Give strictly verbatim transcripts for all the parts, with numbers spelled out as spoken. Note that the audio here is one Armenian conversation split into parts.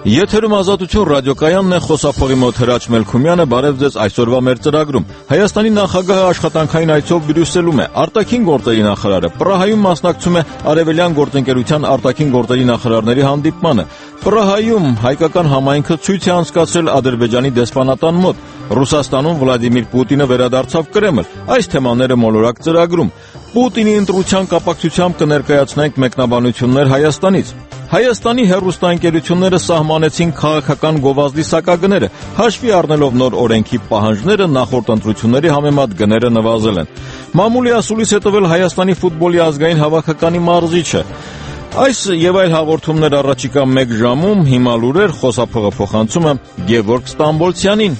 Եթերում Ազատություն ռադիոկայանն է, խոսափողի մոտ Հրաչ Մելքումյանը, բարև ձեզ այսօրվա մեր ծրագրում։ Հայաստանի նախագահը աշխատանքային այցով Բրյուսելում է, արտաքին գործերի նախարարը Պրահայում մասնակցում է Արևելյան գործընկերության արտաքին գործերի նախարարների հանդիպմանը։ Պրահայում հայկական համայնքը ցույց է անցկացրել Ադրբեջանի դեսպանատան մոտ։ Ռուսաստանում Վլադիմիր Պուտինը վերադարձավ Կրեմլ։ Այս թեմաները մոլորակ ծրագրում։ Պուտինի ընտրության կապակցությամբ կներկայացնենք մեկնաբանություններ Հայաստանից։ Հայաստանի հեռուստաընկերությունները սահմանեցին քաղաքական գովազդի սակագները, հաշվի առնելով նոր օրենքի պահանջները, նախորդ ընտրությունների համեմատ գները նվազել են։ Մամուլի ասուլիս է տվել Հայաստանի ֆուտբոլի ազգային հավաքականի մարզիչը։ Այս եւ այլ հաղորդումներ առաջիկա մեկ ժամում, հիմա լուրեր, խոսափողը փոխանցում է Գևորգ Ստամբոլցյանին։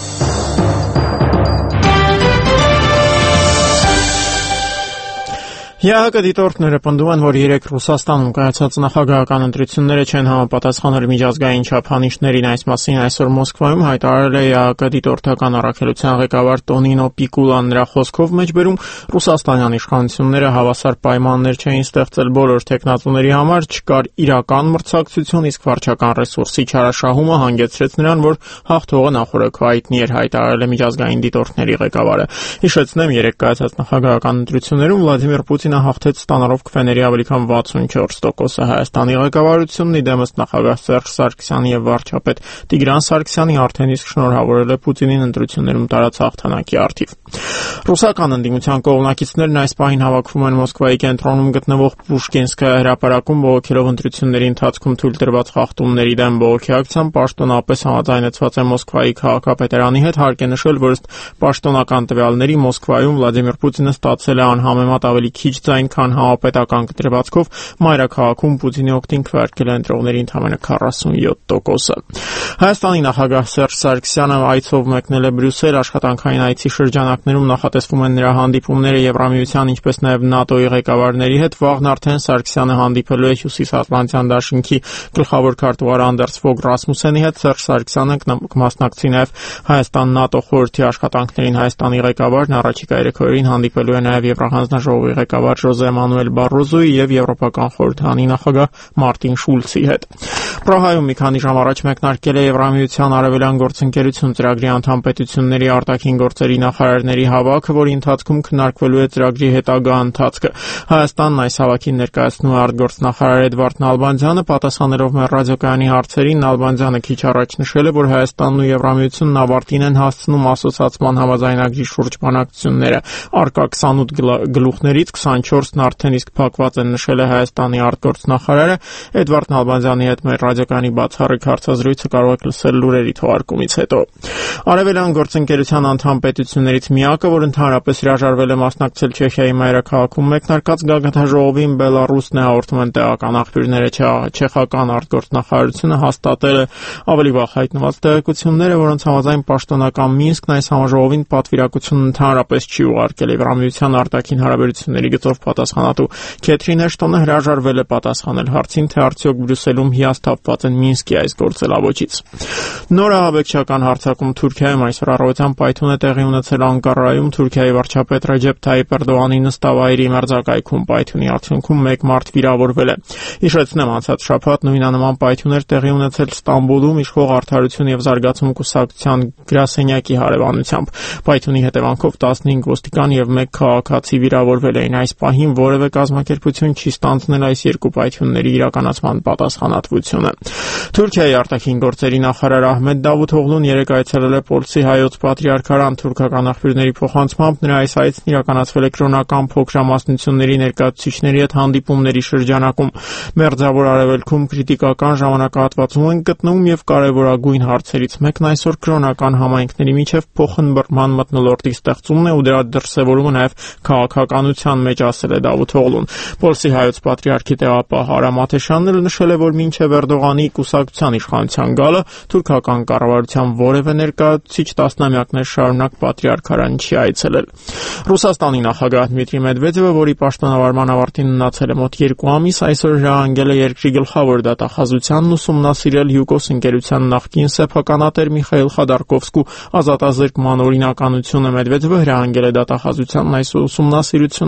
ԵԱՀԿ դիտորդները պնդում են, որ երեք Ռուսաստանում կայացած նախագահական ընտրությունները չեն համապատասխանել միջազգային չափանիշներին։ Այս մասին այսօր Մոսկվայում հայտարարել է ԵԱՀԿ դիտորդական առաքելության ղեկավար Տոնինո Պիկուլան։ Նրա խոսքով մեջբերում Ռուսաստանյան իշխանությունները հավասար պայմաններ չէին ստեղծել բոլոր թեկնածուների համար, չկար իրական մրցակցություն, իսկ վարչական ռեսուրսի չարաշահումը հանգեցրեց նրան, որ հաղթողը նախօրոք հայտնի էր, հայտարարել է միջազգային դիտորդների ղեկավարը։ Հիշեցնեմ, երեք կայացած նախագահական ընտրություններում Վլադիմիր Պուտինը հաղթեց ստանալով քվեների ավելի քան վաթսունչորս տոկոսը։ Հայաստանի ղեկավարությունն իդեմս նախագահ Սերժ Սարգսյանի եւ վարչապետ Տիգրան Սարգսյանի արդեն իսկ շնորհավորել է Պուտինին ընտրություններում տարած հաղթանակի առթիվ։ Ռուսական ընդդիմության կողմնակիցներն այս պահին հավաքվում են Մոսկվայի կենտրոնում գտնվող Պուշկինսկայա հրապարակում, բողոքելով ընտրությունների ընթացքում թույլ տրված խախտումների դեմ։ Բողոքի ակցիան պաշտոնապես համաձայնեցված է Մոսկվայի քաղաքապետարանի հետ։ Հարկ է նշել, որ ըստ պաշտոնական տվյալների Մոսկվայում Վլադիմիր Պուտինը ստացել է անհամեմատ ավելի քիչ այն քան համապետական կտրվածքով, մայրաքաղաքում Պուտինի օգտին քվեարկել է ընտրողների ընդամենը քառասունյոթ տոկոսը։ Հայաստանի նախագահ Սերժ Սարգսյանը այցով մեկնել է Բրյուսել, աշխատանքային այցի շրջանակներում նախատեսվում են նրա հանդիպումները Եվրամիության, ինչպես նաև ՆԱՏՕ-ի ղեկավարների հետ։ Վաղն արդեն Սարգսյանը հանդիպելու է Հյուսիսատլանտյան դաշինքի գլխավոր քարտուղար Անդերս Ֆոգ Ռասմուսենի հետ։ Սերժ Սարգսյանը կմասնակցի նաև Հայաստան-ՆԱՏՕ խորհրդի աշխատանքներին։ Հայաստանի ղեկավարն առաջիկա երեքօրերին հանդիպելու է նաև Եվրահանձնաժողովի ղեկավար Ժոզե Մանուել Բարոզոյի եւ Եվրոպական խորհրդանի նախագահ Մարտին Շուլցի հետ։ Պրահայում մի քանի ժամ առաջ մեկնարկել է Եվրամիության Արևելյան գործընկերություն ծրագրի անդամ պետությունների արտաքին գործերի նախարարների հավաքը, որի ընթացքում քննարկվելու է ծրագրի հետագա ընթացքը։ Հայաստանն այս հավաքին ներկայացնում է արտգործնախարար Էդվարդ Նալբանդյանը, պատասխանելով մեր ռադիոկայանի հարցերին Նալբանդյանը քիչ առաջ նշել է, որ Հայաստանն ու Եվրամիությունն ավարտին են հասցնում ասոցիացման համաձայնագրի շուրջ բանակցությունները։ Արկա քսանութ գլուխներից քսանչորսն արդեն իսկ փակված են, նշել է Հայաստանի արտգործնախարարը։ Էդվարդ Նալբանդյանի հետ մեր ռադիոկայանի բացառիկ հարցազրույցը կարող եք լսել լուրերի թողարկումից հետո։ Արևելյան գործընկերության անդամ պետություններից միակը, որ ընդհանրապես հրաժարվել է մասնակցել Չեխիայի մայրաքաղաքում մեկնարկած գագաթնաժողովին, Բելարուսն է, հաղորդում են տեղական աղբյուրները։ Չեխական արտգործնախարարությունը հաստատել է ավելի վաղ հայտնված տեղեկությունները, որոնց համաձայն պաշտոնական Մինսկն այս համաժողովին պատվիրակություն ընդհանրապես չի ուղարկել։ Եվրամիության արտաքին հարաբերությունների գծով պատասխանատու Քեթրին Էշտոնը հրաժարվել է պատասխանել հարցին, թե արդյոք Բրյուսելում հիասթափված են Մինսկի այս գործելավոճից։ Նոր ահաբեկչական հարձակում Թուրքիայում այսօր առավոտյան պայթուն է տեղի ունեցել Անկարայում։ Թուրքիայի վարչապետ Ռեջեփ Թայիպ Էրդողանի նստավայրի մերձակայքում պայթյունի արդյունքում մեկ մարդ վիրավորվել է։ Հիշեցնեմ, անցած շաբաթ նույնանման պայթյուն էր տեղի ունեցել Ստամբուլում իշխող Արդարություն եւ զարգացում կուսակցության գրասենյակի հարևանությամբ։ Պայթյունի հետևանքով տասնհինգ ոստիկան եւ մեկ քաղաքացի վիրավորվել էին։ Այս պահին որևէ կազմակերպություն չի ստանձնել այս երկու պայթյունների իրականացման պատասխանատվությունը։ Թուրքիայի արտաքին գործերի նախարար Ահմեդ Դավութօղլուն երեկ այցելել է Պոլսի հայոց պատրիարքարան։ Թուրքական աղբյուրների փոխանցմամբ նրա այս այցն իրականացվել է կրոնական փոքրամասնությունների ներկայացուցիչների հետ հանդիպումների շրջանակում։ Մերձավոր Արևելքում քրիտիկական ժամանակահատվածում են գտնվում եւ կարեւորագույն հարցերից մեկն այսօր կրոնական համայնքների միջև փոխըմբռնման մթնոլորտի ստեղծումն է ու դրա դրսևորումը նաեւ քաղաքականության մեջ, ասել է Դավութօղլուն։ Պոլսի հայոց պատրիարքի տեղապահ Արամ Աթեշյանն էլ նշել է, որ մինչև Էրդողանի կուսակցության իշխանության գալը թուրքական կառավարության որևէ ներկայացուցիչ տասնամյակներ շարունակ պատրիարքարան չի այցելել։ Ռուսաստանի նախագահ Դմիտրի Մեդվեդևը, որի պաշտոնավարման ավարտին մնացել է մոտ երկու ամիս, այսօր հրահանգել է երկրի գլխավոր դատախազությանն ուսումնասիրել Յուկոս ընկերության նախկին սեփականատեր Միխայիլ Խադարկովսկու ազատազրկման օրինականությունը։ Մեդվեդևը հրահանգել է դատախազությանն այս ուսումնասիրությունն ավարտել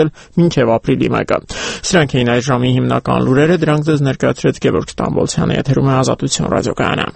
կատարել մինչև ապրիլի մեկը։ Սրանք էին այս ժամի հիմնական լուրերը, դրանք ձեզ ներկայացրեց Գևորգ Ստամբոլցյանը, եթերում է Ազատություն ռադիոկայանը։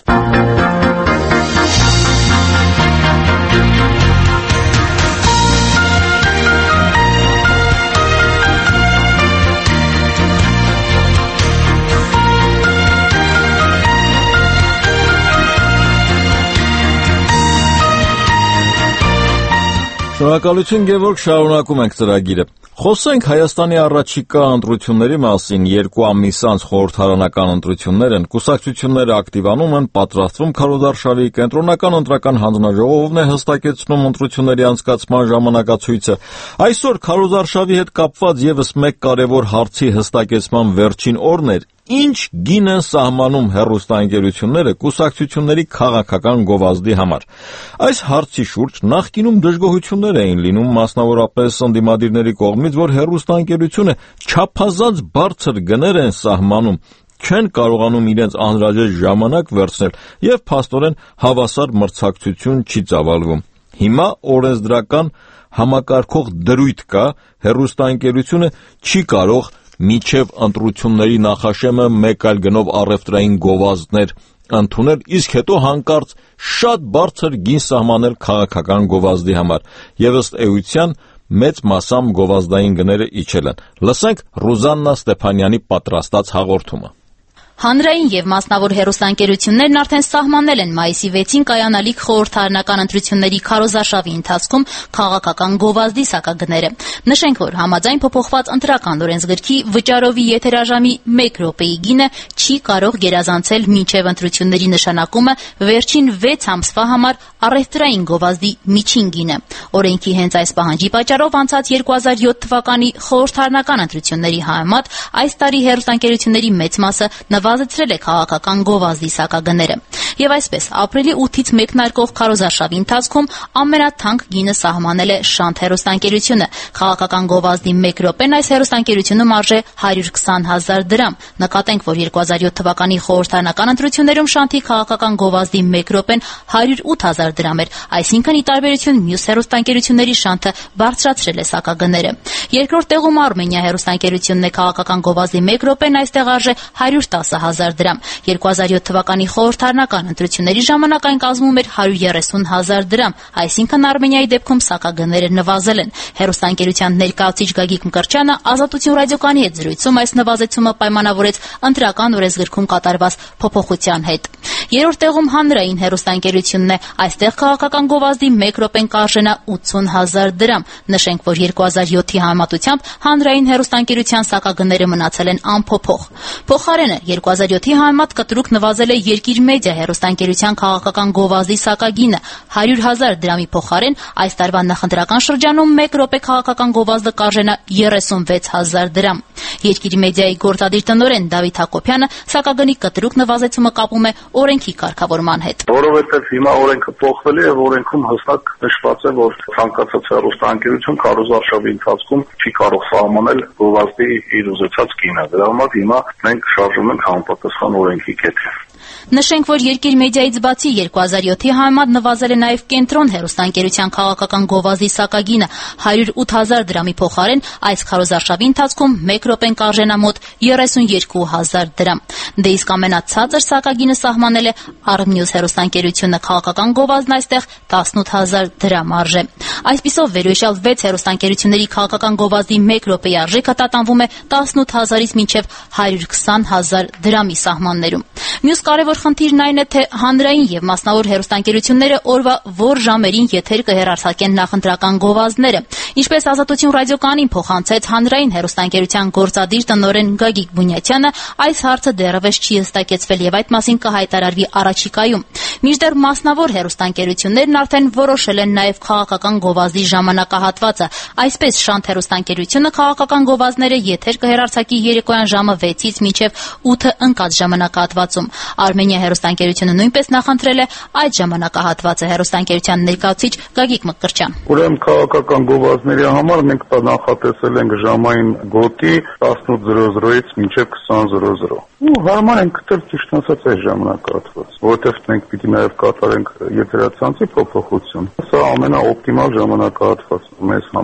Շնորհակալություն Գևորգ, շարունակում ենք ծրագիրը։ Խոսենք Հայաստանի առաջիկա ընտրությունների մասին։ Երկու ամիս անց խորհրդարանական ընտրություններ են, կուսակցությունները ակտիվանում են, պատրաստվում քարոզարշավի, կենտրոնական ընտրական հանձնաժողովն է հստակեցնում ընտրությունների անցկացման ժամանակացույցը։ Այսօր քարոզարշավի հետ կապված ևս մեկ կարևոր հարցի հստակեցման վերջին օրն էր։ Ինչ գին են սահմանում հեռուստաընկերությունները կուսակցությունների քաղաքական գովազդի համար։ Այս հարցի շուրջ նախկինում դժգոհություններ էին լինում, մասնավորապես ընդդիմադիրների կողմից, որ հեռուստաընկերությունը չափազանց բարձր գներ են սահմանում, չեն կարողանում իրենց անհրաժեշտ ժամանակ վերցնել եւ փաստորեն հավասար մրցակցություն չի ծավալվում։ Հիմա օրենսդրական համակարգող դրույթ կա, հեռուստաընկերությունը չի կարող միջև ընտրությունների նախաշեմը մեկ այլ գնով առևտրային գովազդներ ընդունել, իսկ հետո հանկարծ շատ բարձր գին սահմանել քաղաքական գովազդի համար, եւ ըստ էության մեծ մասամբ գովազդային գները իջել են։ Լսենք Ռուզաննա Ստեփանյանի պատրաստած հաղորդումը։ Հանրային եւ մասնավոր հեռուստաընկերություններն արդեն սահմանել են մայիսի վեցին կայանալիք խորհրդարանական ընտրությունների քարոզարշավի ընթացքում քաղաքական գովազդի սակագները։ Նշենք, որ համաձայն փոփոխված ընտրական օրենսգրքի վճարովի եթերաժամի մեկ րոպեի գինը չի կարող գերազանցել մինչև ընտրությունների նշանակումը վերջին վեց ամսվա համար առևտրային գովազդի միջին գինը։ Օրենքի հենց այս պահանջի պատճառով անցած երկու հազար յոթ թվականի խորհրդարանական ընտրությունների համեմատ այս տարի հեռուստաընկերությունների մեծ մասը նվազեցրել է քաղաքական գովազդի սակագները։ Եվ այսպես, ապրիլի ութից մեկնարկող քարոզարշավի ընթացքում ամենաթանկ գինը սահմանել է Շանթ հեռուստաընկերությունը։ Քաղաքական գովազդի մեկ րոպեն այս հեռուստաընկերությունում արժե հարյուր քսան հազար դրամ։ Նկատենք, որ երկու հազար յոթ թվականի խորհրդարանական ընտրություններում Շանթի քաղաքական գովազդի մեկ րոպեն հարյուր ութ հազար դրամ էր, այսինքն ի տարբերություն մյուս հեռուստաընկերությունների Շանթը բարձրացրել է սակագները։ Երկրորդ տեղում Արմենիա հեռուստաընկերությունն է, քաղաքական գովազդի մեկ րոպեն այստեղ արժե հարյուր տասը հազար դրամ։ երկու հազար յոթ թվականի խորհրդարանական ընտրությունների ժամանակ այն կազմում էր հարյուր երեսուն հազար դրամ, այսինքն Արմենիայի դեպքում սակագները նվազել են։ Հեռուստաընկերության ներկայացուցիչ Գագիկ Մկրտչյանը Ազատություն ռադիոկայանի հետ զրույցում այս նվազեցումը պայմանավորեց ընտրական օրենսգրքում կատարված փոփոխության հետ։ Երրորդ տեղում Հանրային հեռուստաընկերությունն է, այստեղ քաղաքական գովազդի մեկ րոպեն կարժենա ութսուն հազար դրամ։ Նշենք, որ երկու հազար յոթի համեմատությամբ Հանրային հեռուստաընկերության սակագները մնացել են անփոփոխ։ Փոխարենը երկու հազար յոթի համեմատ կտրուկ նվազել է Երկիր մեդիա հեռուստաընկերության քաղաքական գովազդի սակագինը հարյուր հազար դրամի փոխարեն այս տարվա նախընտրական շրջանում մեկ րոպե քաղաքական գովազդը կարժենա երեսունվեց հազար դրամ։ Երկիր մեդիայի գործադիր տնօրեն Դավիթ Հակոբյանը սակագնի կտրուկ նվազեցումը կապում է օրենքի կարգավորման հետ։ Որովհետև հիմա օրենքը փոխվել է եւ օրենքում հստակ նշված է, որ ցանկացած հեռուստաընկերություն քարոզարշավի ընթացքում չի կարող սահմանել գովազդի իր ուզեցած գինը։ Դրա համար հիմա մենք շարժում ենք համապատասխան օրենքի կետը։ Նշենք, որ Երկիր մեդիայից բացի երկու հազար յոթի համեմատ նվազել է նաև Կենտրոն հեռուստաընկերության քաղաքական գովազդի սակագինը հարյուր ութ հազար դրամի փոխարեն այս քարոզարշավի ընթացքում մեկ րոպեն կարժենա մոտ երեսուն երկու հազար դրամ։ Դե իսկ ամենացածր սակագինը սահմանել է Արմնյուս հեռուստաընկերությունը, քաղաքական գովազդն այստեղ տասնութ հազար դրամ արժե։ Այսպիսով վերոյշյալ վեց հեռուստաընկերությունների քաղաքական գովազդի մեկ րոպեի արժեքը տատանվում է տասնութ հազարից մինչև հարյուր քսան հազար դրամի սահմաններում։ Մյուս կարևոր խնդիրն այն է, թե հանրային եւ մասնավոր հեռուստաընկերությունները օրվա որ ժամերին եթեր կհեռարձակեն նախընտրական գովազդները։ Ինչպես Ազատություն ռադիոկայանին փոխանցեց հանրային հեռուստաընկերության գործադիր տնօրեն Գագիկ Բունյաթյանը, այս հարցը դեռևս չի հստակեցվել եւ այդ մասին կհայտարարվի առաջիկայում։ Մինչդեռ մասնավոր հեռուստաընկերություններն արդեն որոշել են նաեւ քաղաքական գովազդի ժամանակահատվածը։ Այսպես Շանթ հեռուստաընկերությունը քաղաքական գովազդները եթեր կհեռարձակի երեկոյան ժամը վեցից մինչև ութը ընկած ժամանակահատվածում։ Արմենիա հեռուստաընկերությունը նույնպես նախընտրել է այդ ժամանակահատվածը։ Հեռուստաընկերության ներկայացուցիչ Գագիկ Մկրտչյան։ Ուրեմն քաղաքական գովազդների համար մենք նախատեսել ենք ժամային գոտի տասնութ զրո զրոից մինչև քսան զրո զրո։ Ու հարմար ենք գտել ճիշտ ասած այս ժամանակահատված, որովհետև մենք պիտի նաև կատարենք եթերացանցի փոփոխություն։ Սա ամենաօպտիմալ ժամանակահատվածն է մեզ համար։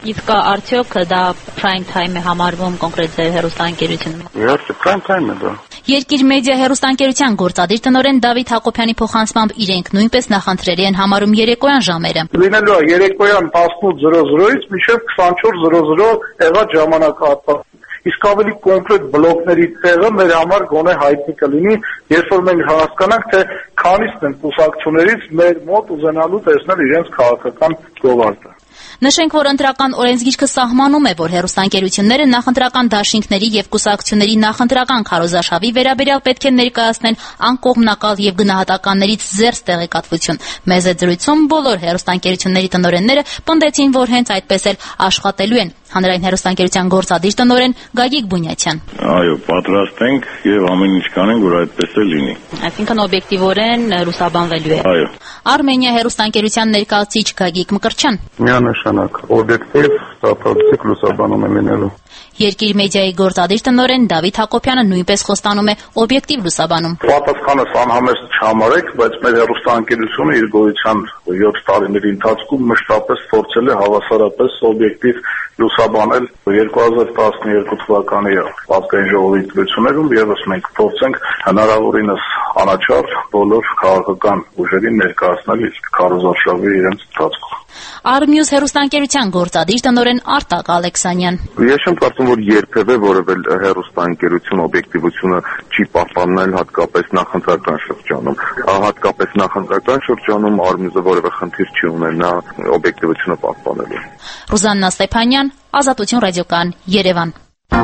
Իսկ արդյոք դա prime time է համարվում կոնկրետ ձեր հեռուստաընկերությունում։ Իհարկե, prime time է դա։ Երկիր մեդիա հեռուստաընկերության գործադիր տնօրեն Դավիթ Հակոբյանի փոխանցմամբ իրենք նույնպես նախընտրելի են համարում երեկոյան ժամերը։ Լինելու է երեկոյան տասնութ զրո զրոից մինչև քսանչորս զրո զրո եղած ժամանակահատված։ Իսկ ավելի կոնկրետ բլոկների տեղը մեր համար գոնե հայտնի կլինի, երբ որ մենք հասկանանք, թե քանիսն են կուսակցություններից մեր մոտ ուզենալու տեսնել իրենց քաղաքական գովազդը։ Նշենք, որ ընտրական օրենսգիրքը սահմանում է, որ հեռուստաընկերությունները նախընտրական դաշինքների եւ կուսակցությունների նախընտրական քարոզարշավի վերաբերյալ պետք է ներկայացնեն անկողմնակալ եւ գնահատականներից զերծ տեղեկատվություն։ Մեծ զրույցում բոլոր հեռուստաընկերությունների տնօրենները պնդեցին, որ հենց այդպես էլ աշխատելու են։ Հանրային հեռուստաընկերության գործադիր տնօրեն Գագիկ Բունյացյան։ Այո, պատրաստ ենք եւ ամեն ինչ կանենք, որ այդպես էլ լինի։ Այսինքն օբյեկտիվորեն լուսաբանվելու է։ Այո։ Արմենիա հեռուստաընկերության ներկայացուցիչ Գագիկ Մկրտչյան։ Միանշանակ, օբյեկտիվ, ստատուտիկ լուսաբանում է լինելու։ Երկիր մեդիայի գործադիր տնօրեն Դավիթ Հակոբյանը նույնպես խոստանում է օբյեկտիվ լուսաբանում։ Պատասխանը անհամեստ չհամարեք, բայց մեր հեռուստաընկերությունը իր գոյության յոթ տարիների ընթացքում մշտապես փորձել է հավասարապես օբյեկտիվ լուսաբանել երկու հազար տասնյոթ թվականի ազգային ժողովի ընտրություններում եւս մենք փորձենք հնարավորինս անաչառ բոլոր քաղաքական ուժերին ներկայացնել իր քարոզարշավի իրենց ընթացքում։ Արմյուզ հեռուստաընկերության գործադիր տնօրեն Արտակ Ալեքսանյան։ Ես եմ կարծում, որ երբևէ որևէ հեռուստաընկերություն օբյեկտիվությունը չի պահպանել հատկապես նախընտրական շրջանում։ Հատկապես նախընտրական շրջանում Արմյուզը որևէ խնդիր չի ունենա օբյեկտիվությունը պահպանելու։ Ռուզաննա Ստեփանյան, Ազատություն ռադիոկայան, Երևան։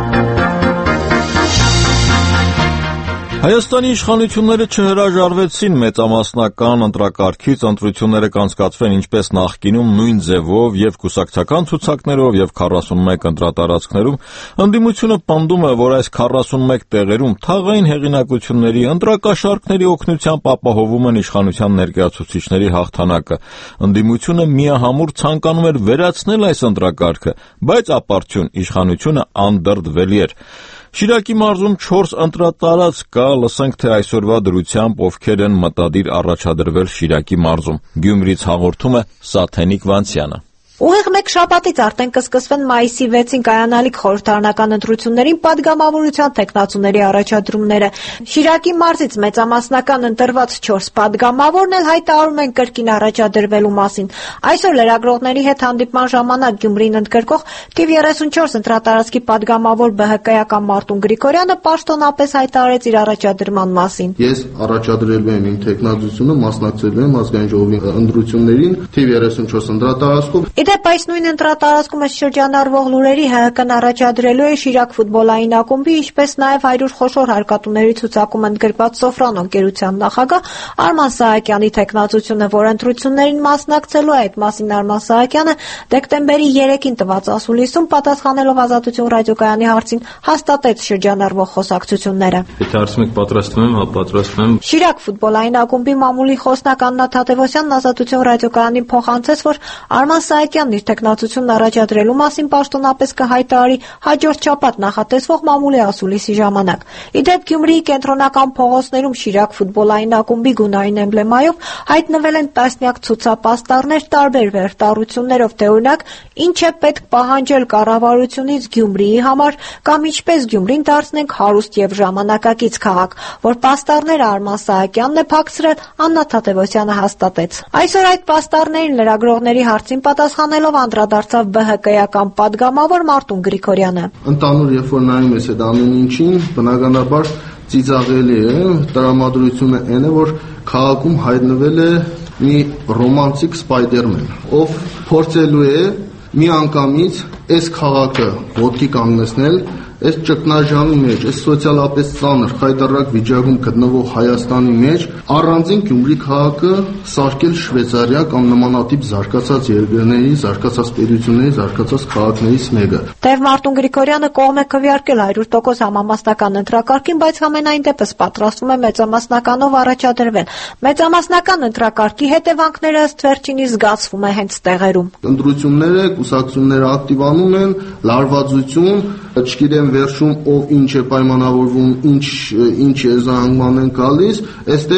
Հայաստանի իշխանությունները չհրաժարվեցին մեծամասնական ընտրակարգից, ընտրությունները կանցկացվեն ինչպես նախկինում նույն ձևով եւ կուսակցական ցուցակներով եւ քառասունմեկ ընտրատարածքներում։ Ընդդիմությունը պնդում է, որ այս քառասունմեկ տեղերում թաղային հեղինակությունների, ընտրակաշառքների օգնությամբ ապահովում են իշխանության ներկայացուցիչների հաղթանակը։ Ընդդիմությունը միահամուռ ցանկանում էր վերացնել այս ընտրակարգը, բայց ապարդյուն իշխանությունը անդրդվելի էր։ Շիրակի մարզում չորս ընտրատարածք կա, լսենք թե այսօրվա դրությամբ ովքեր են մտադիր առաջադրվել Շիրակի մարզում։ Գյումրից հաղորդում է Սաթենիկ Վանցյանը։ Ուղիղ մեկ շաբաթից արդեն կսկսվեն մայիսի վեցին կայանալիք խորհրդարանական ընտրություններին պատգամավորության թեկնածուների առաջադրումները։ Շիրակի մարզից մեծամասնական ընտրված չորս պատգամավորն էլ հայտարարում են կրկին առաջադրվելու մասին։ Այսօր լրագրողների հետ հանդիպման ժամանակ Գյումրին ընդգրկող թիվ երեսունչորս ընտրատարածքի պատգամավոր ԲՀԿ-ական Մարտուն Գրիգորյանը պաշտոնապես հայտարարեց իր առաջադրման մասին։ Ես առաջադրելու եմ իմ թեկնածությունը, մասնակցելու եմ ազգային ժողովի ընտրություններին թիվ երեսունչորս ընտրատարածքով։ Իդեպ այս նույն ընտրատարածքում այս շրջանառվող լուրերի ՀՀԿ-ն առաջադրելու է Շիրակ ֆուտբոլային ակումբի, ինչպես նաև հարյուր խոշոր հարկատուների ցուցակում ընդգրկված Սոֆրան ընկերության նախագահ Արման Սահակյանի թեկնածությունը, որ ընտրություններին մասնակցելու է։ Այդ մասին Արման Սահակյանը դեկտեմբերի երեքին տված ասուլիսում պատասխանելով Ազատություն ռադիոկայանի հարցին հաստատեց շրջանառվող խոսակցությունները։ Եթե ասում եք պատրաստվում եմ, հա պատրաստվում եմ։ Շիրակ ֆուտբոլային ակումբի մամուլի խոսնակ Աննա Թադևոսյանն Ազատություն ռադիոկայանին փոխանցեց, որ Արման Սահակյանն իր թեկնածությունն առաջադրելու մասին պաշտոնապես կհայտարարի հաջորդ շաբաթ նախատեսվող մամուլի ասուլիսի ժամանակ։ Իդեպ Գյումրիի կենտրոնական փողոցներում Շիրակ ֆուտբոլային ակումբի գունային էմբլեմայով հայտնվել են տասնյակ ցուցապաստառներ տարբեր վերտառություններով, թե օրինակ ինչ է պետք պահանջել կառավարությունից Գյումրիի համար կամ ինչպես Գյումրին դարձնենք հարուստ եւ ժամանակակից քաղաք, որ պաստառները Արման Սահակյանն է փակցրել, Աննա Թադևոսյանը հաստատեց։ Այսօր այդ պաստառներին լրագրողների հարցին պատասխանելով անդրադարձավ ԲՀԿ-ական падգամավոր Մարտուն Գրիգորյանը։ Ընդհանուր երբ որ նայում ես այդ ամեն ինչին, բնականաբար ծիծաղելի է, տրամադրությունը այն է, որ քաղաքում հայտնվել է մի ռոմանտիկ սպայդերմեն, ով փորձելու է մի անգամից այս քաղաքը ոտքի կանգնեցնել այս ճգնաժամի մեջ, այս սոցիալապես ծանր խայտառակ վիճակում գտնվող Հայաստանի մեջ առանձին Գյումրի քաղաքը սարքել Շվեյցարիա կամ նմանատիպ զարգացած երկրների, զարգացած պետությունների, զարգացած քաղաքներից մեկը։ Տեր Մարտուն Գրիգորյանը կողմ է քվեարկել հարյուր տոկոս համամասնական ընտրակարգին, բայց համենայն դեպս պատրաստվում է մեծամասնականով առաջադրվել։ Մեծամասնական ընտրակարգի հետևանքները ըստ վերջինի զգացվում է հենց տեղերում։ Ընտրությունները, կուսակցությունները ակտիվանում են, լարվածություն, չգիտեմ վերջում ով ինչ է պայմանավորվում, ինչ ինչ է զանգման են գալիս, այստեղ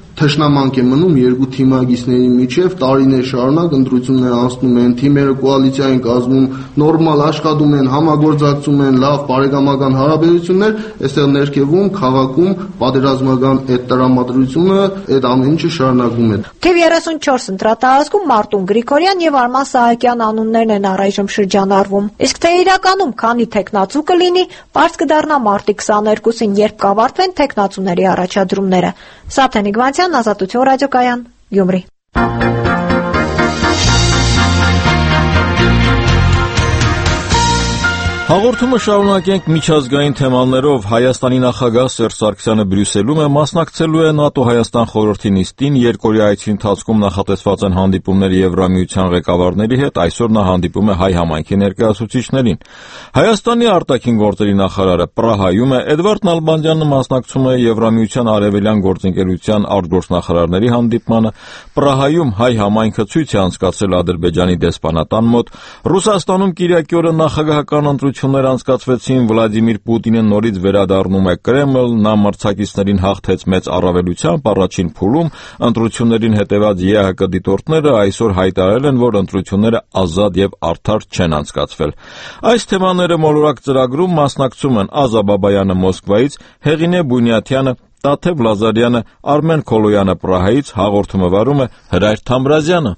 թշնամանք է մնում երկու թիմագիծների միջև, տարիներ շարունակ ընտրություններ անցնում են, թիմերը կոալիցիա են կազմում, նորմալ աշխատում են, համագործակցում են, լավ բարեկամական հարաբերություններ, այստեղ ներքևում քաղաքում պատերազմական այդ տրամադրությունը, այդ ամեն ինչը շարունակվում է։ Թիվ երեսունչորս ընտրատարածքում Մարտուն Գրիգորյան եւ Արման Սահակյան անուններն են առայժմ շրջանառվում։ Իսկ թե իրականում քանի թեկնածու կլինի, բարձ կդառնա մարտի քսաներկուսին, երբ կավարտվեն թեկնածուների առաջադրումները։ Սաթենիկ Վանցյան, Ազատություն ռադիոկայան, Գյումրի։ Հաղորդումը շարունակենք միջազգային թեմաներով։ Հայաստանի նախագահ Սերժ Սարգսյանը Բրյուսելում է մասնակցելու է ՆԱՏՕ-Հայաստան խորհրդի նիստին, երկօրյա այցի ընթացքում նախատեսված են հանդիպումներ Եվրամիության ղեկավարների հետ, այսօր նա հանդիպում է հայ համայնքի ներկայացուցիչներին։ Հայաստանի արտաքին գործերի նախարարը Պրահայում է, Էդվարդ Նալբանդյանը մասնակցում է Եվրամիության արևելյան գործընկերության արտգործնախարարների հանդիպմանը, Պրահայում հայ համայնքը ցույց է անցկացրել Ադրբեջանի դեսպանատան մոտ, Ռուսաստանում Կիրակի օրը նախագահական ընտրություններ անցկացվեցին, Վլադիմիր Պուտինը նորից վերադառնում է Կրեմլ, նա մրցակիցներին հաղթեց մեծ առավելությամբ առաջին փուլում, ընտրություններին հետևած ԵՀԿ դիտորդները այսօր հայտարարել են, որ ընտրությունները ազատ եւ արդար չեն անցկացվել։ Այս թեմաները մոլորակ ծրագրում մասնակցում են Ազա Բաբայանը Մոսկվայից, Հեղինե Բունյաթյանը, Տաթև Լազարյանը, Արմեն Քոլոյանը Պրահայից, հաղորդումը վարում է Հրայր Թամրազյանը։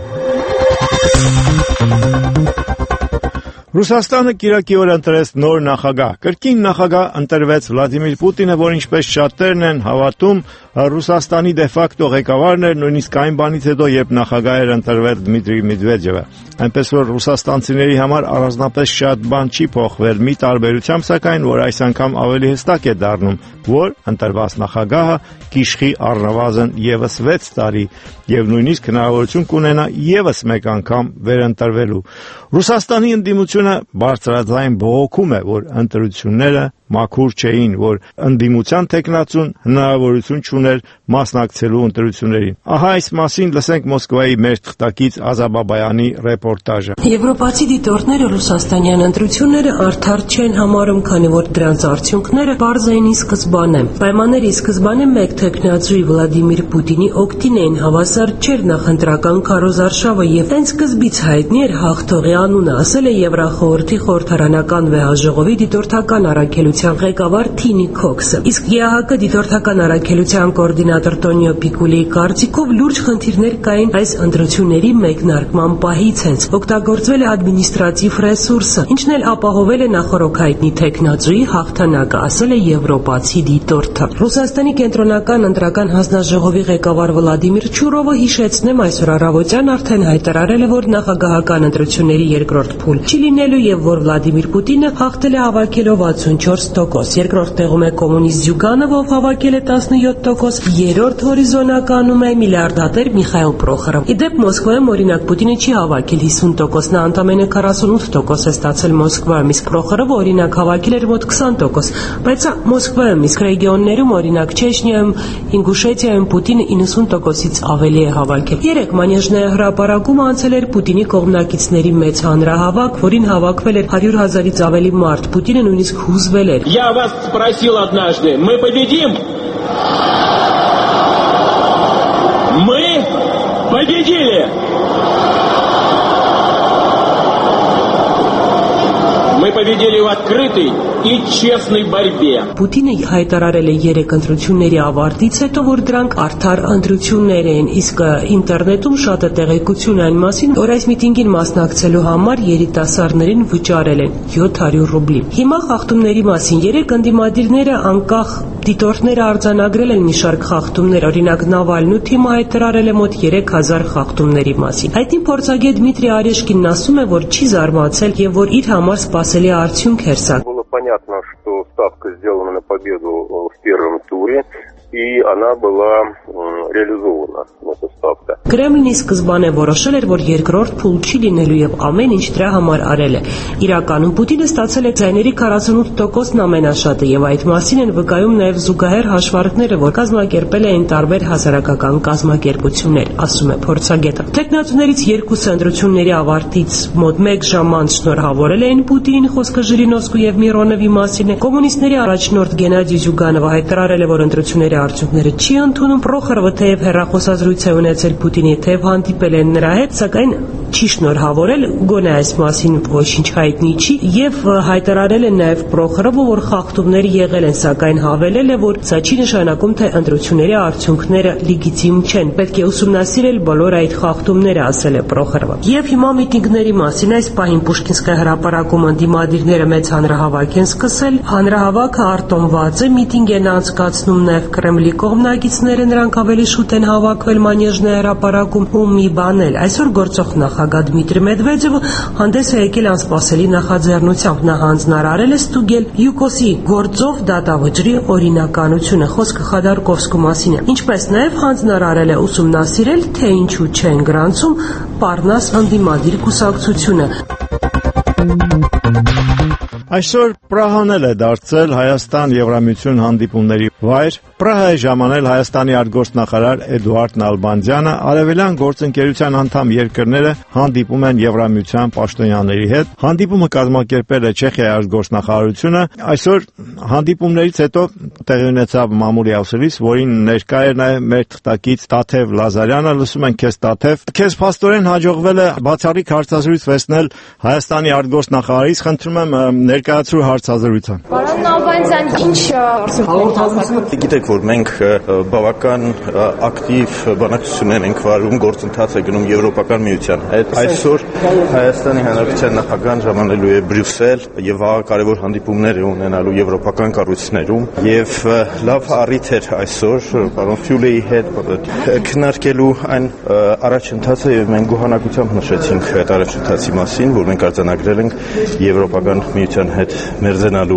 Ռուսաստանը Կիրակի օրը ընտրեց նոր նախագահ։ Կրկին նախագահ ընտրվեց Վլադիմիր Պուտինը, որ ինչպես շատերն են հավատում, Ռուսաստանի դե ֆակտո ղեկավարն էր, նույնիսկ այն բանից հետո, երբ նախագահ էր ընտրվել Դմիտրի Մեդվեդևը։ Այնպես որ ռուսաստանցիների համար առանձնապես շատ բան չի փոխվել, մի տարբերությամբ սակայն, որ այս անգամ ավելի հստակ է դառնում, որ ընտրված նախագահը կիշխի առնվազն եւս վեց տարի եւ նույնիսկ հնարավորություն կունենա եւս մեկ անգամ վերընտրվելու։ Ռուսաստանի ընդդիմությունը բարձրաձայն բողոքում է, որ ընտրությունները մաքուր չէին, որ ընդդիմության տեխնացուն հնարավորություն չուներ մասնակցելու ընտրություններին։ Ահա այս մասին լսենք Մոսկվայի մեր թղթակից Ազա Բաբայանի ռեպորտաժը։ Եվրոպացի դիտորդները ռուսաստանյան ընտրությունները արդար չեն համարում, քանի որ դրանց արդյունքները պարզ էին ի սկզբանե։ Պայմանների սկզբանե մեկ տեխնացուի Վլադիմիր Պուտինի օգտին էին հավասար չէր նախընտրական քարոզարշավը եւ հենց սկզբից հայտնի էր հաղթողի անունը, ասել է Եվրախորհրդի խորհրդարանական վեհաժողովի դիտորդական առաքելության ղեկավար Թինի Քոքսը։ Իսկ ԵԱՀԿ դիտորդական առաքելության կոորդինատոր Տոնիո Պիկուլիի կարծիքով լուրջ խնդիրներ կային այս ընտրությունների մեկնարկման պահից հենց։ Օգտագործվել է ադմինիստրատիվ ռեսուրսը, ինչն էլ ապահովել է նախորոք հայտնի տեխնացուի հաղթանակը, ասել է եվրոպացի դիտորդը։ Ռուսաստանի կենտրոնական ընտրական հանձնաժողովի ղեկավար Վլադիմիր Չուրովը, հիշեցնեմ, այսօր առավոտյան արդեն հայտարարել է, որ նախագահական ընտրությունների երկրորդ փուլ չի լինելու եւ որ Վլադիմիր Պուտինը հաղթել է հավաքելով ութսունչորս տոկոս, երկրորդ տեղում է կոմունիստ Զյուգանովը, ով հավաքել է տասնյոթ տոկոս, երրորդ հորիզոնականում է միլիարդատեր Միխայիլ Պրոխորովը։ Իդեպ Մոսկվայում օրինակ Պուտինը չի հավաքել հիսուն տոկոս, նա ընդամենը քառասունութ տոկոս է ստացել Մոսկվայում, իսկ Պրոխորովը օրինակ հավաքել էր մոտ քսան տոկոս, բայց Մոսկվայում, իսկ ռեգիոններում օրինակ Չեչնիայում, Ինգուշետիայում Պուտինը իննսուն տոկոսից ավելի է հավաքել։ Երեք Մանեժնaya հրապարակում անցել էր Պուտինի կողմնակիցների մեծ հանրահավաք, որին հավաքվել էր հարյուր հազարից ավելի մարդ։ Պուտինը նույնիսկ հուզվել էր։ Я вас спросил однажды, мы победим? Мы победили! Мы победили в открытой и честной борьбе. Պուտինը հայտարարել է երեք ընտրությունների ավարտից հետո, որ դրանք արդար ընտրություններ են, իսկ ինտերնետում շատ է տեղեկություն այն մասին, որ այս միտինգին մասնակցելու համար երիտասարդներին վճարել են յոթ հարյուր ռուբլի։ Հիմա խախտումների մասին երեք ընդդիմադիրները անկախ դիտորդները արձանագրել են մի շարք խախտումներ, օրինակ Նավալնու թիմը հայտարարել է մոտ երեք հազար խախտումների մասին։ Հայտնի փորձագետ Դմիտրի Արեշկինն ասում է, որ չի զարմացել եւ որ իր համար սպասելի արդյունք էր սա։ Понятно, что ставка сделана на победу в первом туре, и она была реализована, эта ставка. Կրեմլինի սկզբանե որոշել էր, որ երկրորդ փուլ չի լինելու եւ ամեն ինչ դրա համար արել է։ Իրականում Պուտինը ստացել է ձայների քառասունութ տոկոսն ամենաշատը եւ այդ մասին են վկայում նաեւ զուգահեռ հաշվարկները, որ կազմակերպել էին տարբեր հասարակական կազմակերպություններ, ասում է փորձագետը։ Տեխնացուներից երկուսը ընտրությունների ավարտից մոտ մեկ ժամ անց շնորհավորել էին Պուտինին, խոսքը Ժիրինովսկու եւ Միրոնովի մասին է։ Կոմունիստների առաջնորդ Գենադի Զյուգանովը հայտարարել է, որ ընտրությունների արդյունքները չի ընդունում, Պրոխորովը թեև հեռախոսազրույց է ունեցել Պուտինի, թեև հանդիպել են նրա հետ, սակայն չի շնորհավորել, գոնե այս մասին ոչինչ հայտնի չի, եւ հայտարարել են նաեւ Պրոխորովը, որ խախտումներ եղել են, սակայն հավելել է, որ սա չի նշանակում, թե ընտրությունների արդյունքները լեգիտիմ չեն, պետք է ուսումնասիրել բոլոր այդ խախտումները, ասել է Պրոխորովը։ Եվ հիմա միտինգների մասին այս պահին Պուշկինսկայ հրապարակում ընդդիմադիրները մեծ հանրահավաք են սկսել, հանրահավաքը արտոնված է, միտինգ են անցկացնում նաեւ Կրեմլի կողմնակիցները, նրանք ավելի շուտ են հավաքվել Մանեժնե հրապարակում, ու մի բան էլ, այսօր գործող նախագահ Դմիտրի Մեդվեդևը հանդես է եկել անսպասելի նախաձեռնությամբ, նա հանձնարարել է ստուգել յուկոսի գործով դատավճռի օրինականությունը, խոսքը Խադարկովսկու մասին է, ինչպես նաեւ հանձնարարել է ուսումնասիրել, թե ինչու չեն գրանցում Պարնաս ընդդիմադիր կուսակցությունը։ Այսօր Պրահան էլ է դարձել Հայաստան-Եվրամիություն հանդիպումների վայր։ Պրահա է ժամանել Հայաստանի արտգործնախարար Էդուարդ Նալբանդյանը, արևելյան գործընկերության անդամ երկրները հանդիպում են Եվրամիության պաշտոնյաների հետ։ Հանդիպումը կազմակերպել է Չեխիայի արտգործնախարարությունը։ Այսօր հանդիպումներից հետո տեղի ունեցավ մամուլի ասուլիս, որին ներկա էր նաև մեր թղթակից Տաթև Լազարյանը։ Լսում ենք քեզ, Տաթև։ Քեզ փաստորեն հաջողվել է բացառիկ հարցազրույց վեցնել Հայաստանի արտգործնախարարից։ Խնդրում եմ ներկայացրու հարցազրույցը։ Պարոն Նալբանդյան, ինչ հաղորդազրույցը։ Գիտեք, որ մենք բավական ակտիվ բանակցություններ ենք վարում, գործընթաց է գնում Եվրոպական միության հետ։ Այսօր Հայաստանի Հանրապետության նախագահան ժամանելու է Բրյուսել եւ վաղ կարևոր հանդիպումներ է ունենալու եվրոպական կառույցներում եւ լավ առիթ էր այսօր պարոն Ֆյուլեի հետ քննարկելու այն առաջընթացը եւ մենք գոհանակությամբ նշեցինք այդ առաջընթացի մասին, որ մենք արձանագրել ենք Եվրոպական միության հետ մերձենալու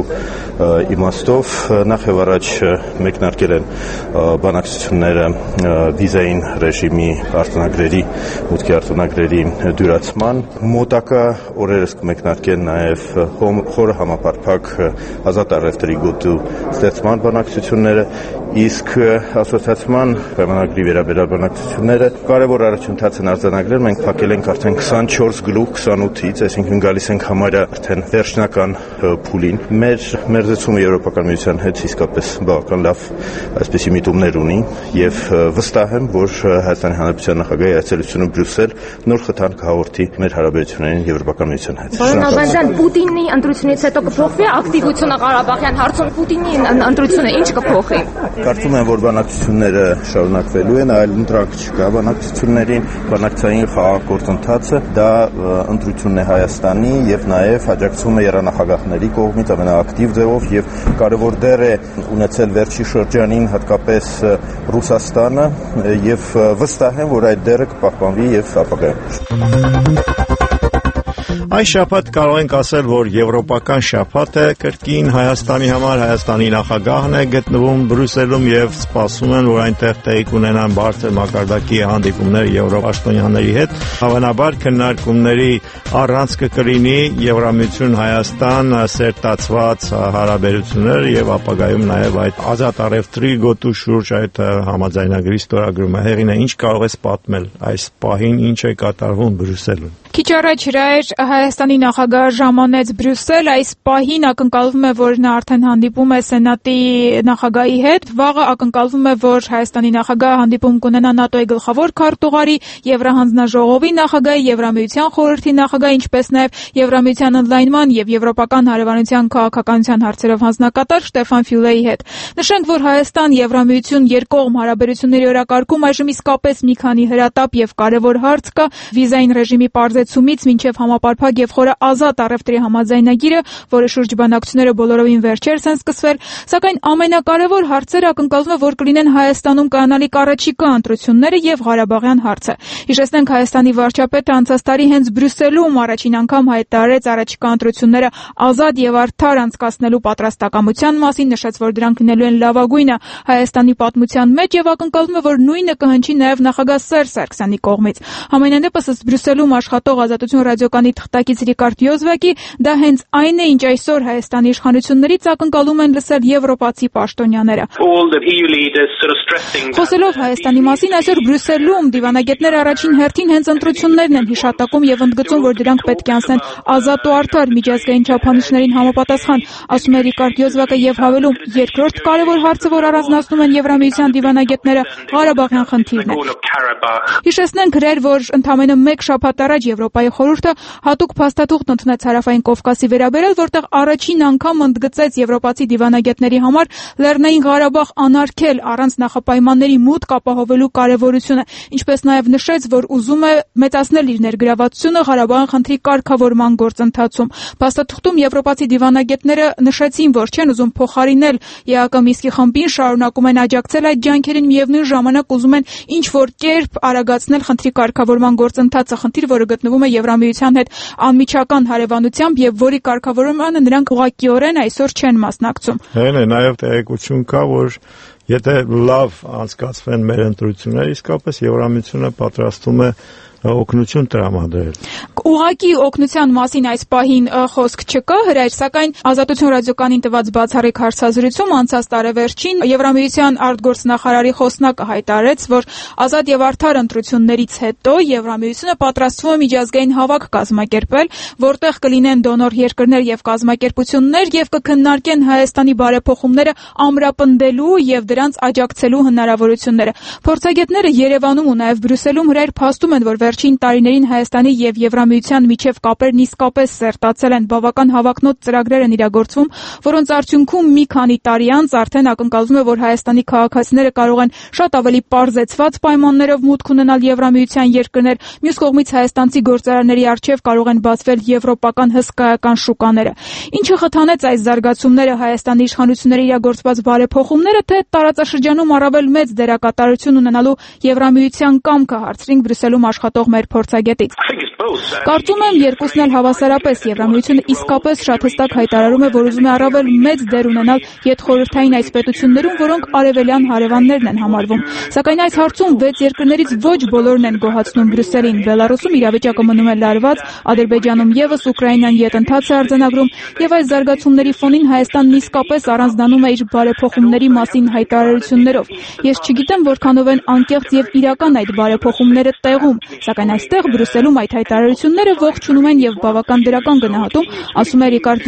իմաստով նախ եւ առաջ մեկնարկել են բանակցությունները վիզային ռեժիմի արտոնագրերի, մուտքի արտոնագրերի դյուրացման, մոտակա օրերս կմեկնարկեն նաեւ խորը համապարփակ ազատ առևտրի գոտու ստեղծման բանակցությունները, իսկ ասոցիացիան պայմանագրի վերաբերյալ բանակցությունները կարևոր առաջընթաց են արձանագրել, մենք փակել ենք արդեն քսանչորս գլուխ քսանութից, այսինքն գալիս ենք համարյա արդեն վերջնական փուլին։ Մեր մերձեցումը Եվրոպական միության հետ իսկապես բավական լավ այսպիսի միտումներ ունի եւ վստահ եմ, որ Հայաստանի Հանրապետության նախագահի այցելությունը Բրյուսել նոր խթան կհաղորդի մեր հարաբերություններին Եվրոպական միության հետ։ Պարոն Նալբանդյան, Պուտինի ընտրությունից հետո կփոխվի ակտիվությունը Ղարաբաղյան հարցում, Պուտինի ընտրությունը ինչ կփոխի։ Կարծում եմ, որ բանակցությունները շարունակվելու են, այլ ընտրակ չկա բանակցություններին, բանակցային խաղաղ գործընթացը դա ընտրությունն է Հայաստանի եւ նաեւ աջակցում է երանախագահների կողմից ամենաակտիվ ձևով եւ կարևոր դեր է ունեցել վերջի շրջանին հատկապես Ռուսաստանը եւ վստահ եմ, որ այդ դերը կպահպանվի եւ ապագայում։ Այս շաբաթ կարող ենք ասել, որ եվրոպական շաբաթ է կրկին Հայաստանի համար։ Հայաստանի նախագահն է գտնվում Բրյուսելում եւ սպասում են, որ այնտեղ տեղի կունենան բարձր մակարդակի հանդիպումներ եվրոպաշտոնյաների հետ։ Հավանաբար քննարկումների առանցքը կլինի Եվրամիություն Հայաստան սերտացված հարաբերություններ եւ ապագայում նաեւ այդ ազատ առևտրի գոտու շուրջ այդ համաձայնագրի ստորագրումը։ Հեղինե, ինչ կարող ես պատմել այս պահին, ինչ է կատարվում Բրյուսելում։ Քիչ առաջ հրայր Հայաստանի նախագահը ժամանեց Բրյուսել, այս պահին ակնկալվում է, որ նա արդեն հանդիպում է Սենատի նախագահի հետ, վաղը ակնկալվում է, որ Հայաստանի նախագահը հանդիպում կունենա ՆԱՏՕ-ի գլխավոր քարտուղարի, Եվրահանձնաժողովի նախագահի, Եվրամիության խորհրդի նախագահի, ինչպես նաև Եվրամիության ընդլայնման եւ եվրոպական հարևանության քաղաքականության հարցերով հանձնակատար Շտեֆան Ֆյուլեի հետ։ Նշենք, որ Հայաստան-Եվրամիություն երկկողմ հարաբերությունների օրակարգում այժմ իսկապես մի քանի հրատապ եւ կարեւոր հարց կա՝ վիզային ռեժիմի պարզեցումից մինչև համապարփակ եւ խորը ազատ առևտրի համաձայնագիրը, որի շուրջ բանակցությունները բոլորովին վերջերս են սկսվել, սակայն ամենակարևոր հարցերը ակնկալվում է, որ կլինեն Հայաստանում կանալիք առաջիկա ընտրությունները եւ Ղարաբաղյան հարցը։ Հիշեցնենք, Հայաստանի վարչապետը անցած տարի հենց Բրյուսելում առաջին անգամ հայտարարեց առաջիկա ընտրությունները ազատ եւ արդար անցկացնելու պատրաստակամության մասին, նշեց, որ դրանք լինելու են լավագույնը Հայաստանի պատմության մեջ եւ ակնկալվում է, որ նույնը կհնչի նաեւ նախագահ Սերժ Սարգսյանի կողմից։ Համենայն դեպս, ըստ Բրյուսելում աշխատող Ազատություն ռադիոկայանի խոստակից Ռիկարդ Յոզվակի, դա հենց այն է, ինչ այսօր Հայաստանի իշխանություններից ակնկալում են լսել եվրոպացի պաշտոնյաները։ Խոսելով Հայաստանի մասին, այսօր Բրյուսելում դիվանագետները առաջին հերթին հենց ընտրություններն են հիշատակում եւ ընդգծում, որ դրանք պետք է անցնեն ազատ ու արդար միջազգային չափանիշներին համապատասխան, ասում է Ռիկարդ Յոզվակը եւ հավելում, երկրորդ կարևոր հարցը, որ առանձնացնում են Եվրամիության դիվանագետները, Ղարաբաղյան խնդիրն է։ Հիշեցնենք հրեր, որ ընդամենը մեկ շաբաթ առաջ Եվրոպայի խորհուրդը հատուկ փաստաթուղթ ընդունեց Հարավային Կովկասի վերաբերյալ, որտեղ առաջին անգամ ընդգծեց եվրոպացի դիվանագետների համար Լեռնային Ղարաբաղ անարգել առանց նախապայմանների մուտք ապահովելու կարևորությունը, ինչպես նաև նշեց, որ ուզում է մեծացնել իր ներգրավվածությունը Ղարաբաղյան խնդրի կարգավորման գործընթացում։ Փաստաթուղթում եվրոպացի դիվանագետները նշեցին, որ չեն ուզում փոխարինել ԵԱԿ Մինսկի խմբին, շարունակում են աջակցել այդ ջանքերին, միևնույն ժամանակ ուզում են ինչ որ կերպ արագացնել խնդրի կարգավորման գործընթացը, խնդիր, որը գտնվում է Եվրամիության հետ անմիջական հարևանությամբ եւ որի կարգավորմանը նրանք ուղղակիորեն այսօր չեն մասնակցում։ Հեն է, նաեւ տեղեկություն կա, որ եթե լավ անցկացվեն մեր ընտրությունները, իսկապես Եվրամիությունը պատրաստվում է օգնություն տրամադրել։ Ուղղակի օգնության մասին այս պահին խոսք չկա, հրայր, սակայն Ազատություն ռադիոկայանին տված բացառիկ հարցազրույցում անցած տարեվերջին Եվրամիության արտգործնախարարի խոսնակը հայտարարեց, որ ազատ եւ արդար ընտրություններից հետո Եվրամիությունը պատրաստվում է միջազգային հավաք կազմակերպել, որտեղ կլինեն դոնոր երկրներ եւ կազմակերպություններ եւ կքննարկեն Հայաստանի բարեփոխումները ամրապնդելու եւ դրանց աջակցելու հնարավորությունները։ Փորձագետները Երևանում ու նաեւ Բրյուսելում հրայր փաստում են, որ վերջին տարիներին Հայաստանի եւ Եվրամիության միջև կապերն իսկապես սերտացել են, բավական հավակնոտ ծրագրեր են իրագործվում, որոնց արդյունքում մի քանի տարի անց արդեն ակնկալվում է, որ Հայաստանի քաղաքացիները կարող են շատ ավելի պարզեցված պայմաններով մուտք ունենալ Եվրամիության երկրներ, մյուս կողմից հայաստանցի գործարանների առջև կարող են բացվել եվրոպական հսկայական շուկաները։ Ինչը խթանեց այս զարգացումները, Հայաստանի իշխանությունների իրագործված բարեփոխումները, թե տարածաշրջանում առավել մեծ դերակատարություն ունենալու Եվրամիության կամքը, հարցրինք Բրյուսելում աշխատող մեր փորձագետից։ Կարծում եմ, երկուսն էլ հավասարապես Եվրամիությունը իսկապես շատ հստակ հայտարարում է, որ ուզում է առավել մեծ դեր ունենալ յետխորհրդային այս պետություններում, որոնք արևելյան հարևաններն են համարվում։ Սակայն այս հարցում վեց երկրներից ոչ բոլորն են գոհացնում Բրյուսելին։ Բելարուսում իրավիճակը մնում է լարված, Ադրբեջանում եւս Ուկրաինան ետընթաց է արձանագրում, եւ այս զարգացումների ֆոնին Հայաստանն իսկապես առանձնանում է իր բարեփոխումների մասին հայտարարություններով։ Ես չգիտեմ, որքանով են անկեղծ եւ իրական այդ բարեփոխումները տեղում, սակայն այստեղ Բրյուսելում այդ հայտարարությունները ողջունում են եւ բավական դրական գնահատում, ասում է Ռիկարդ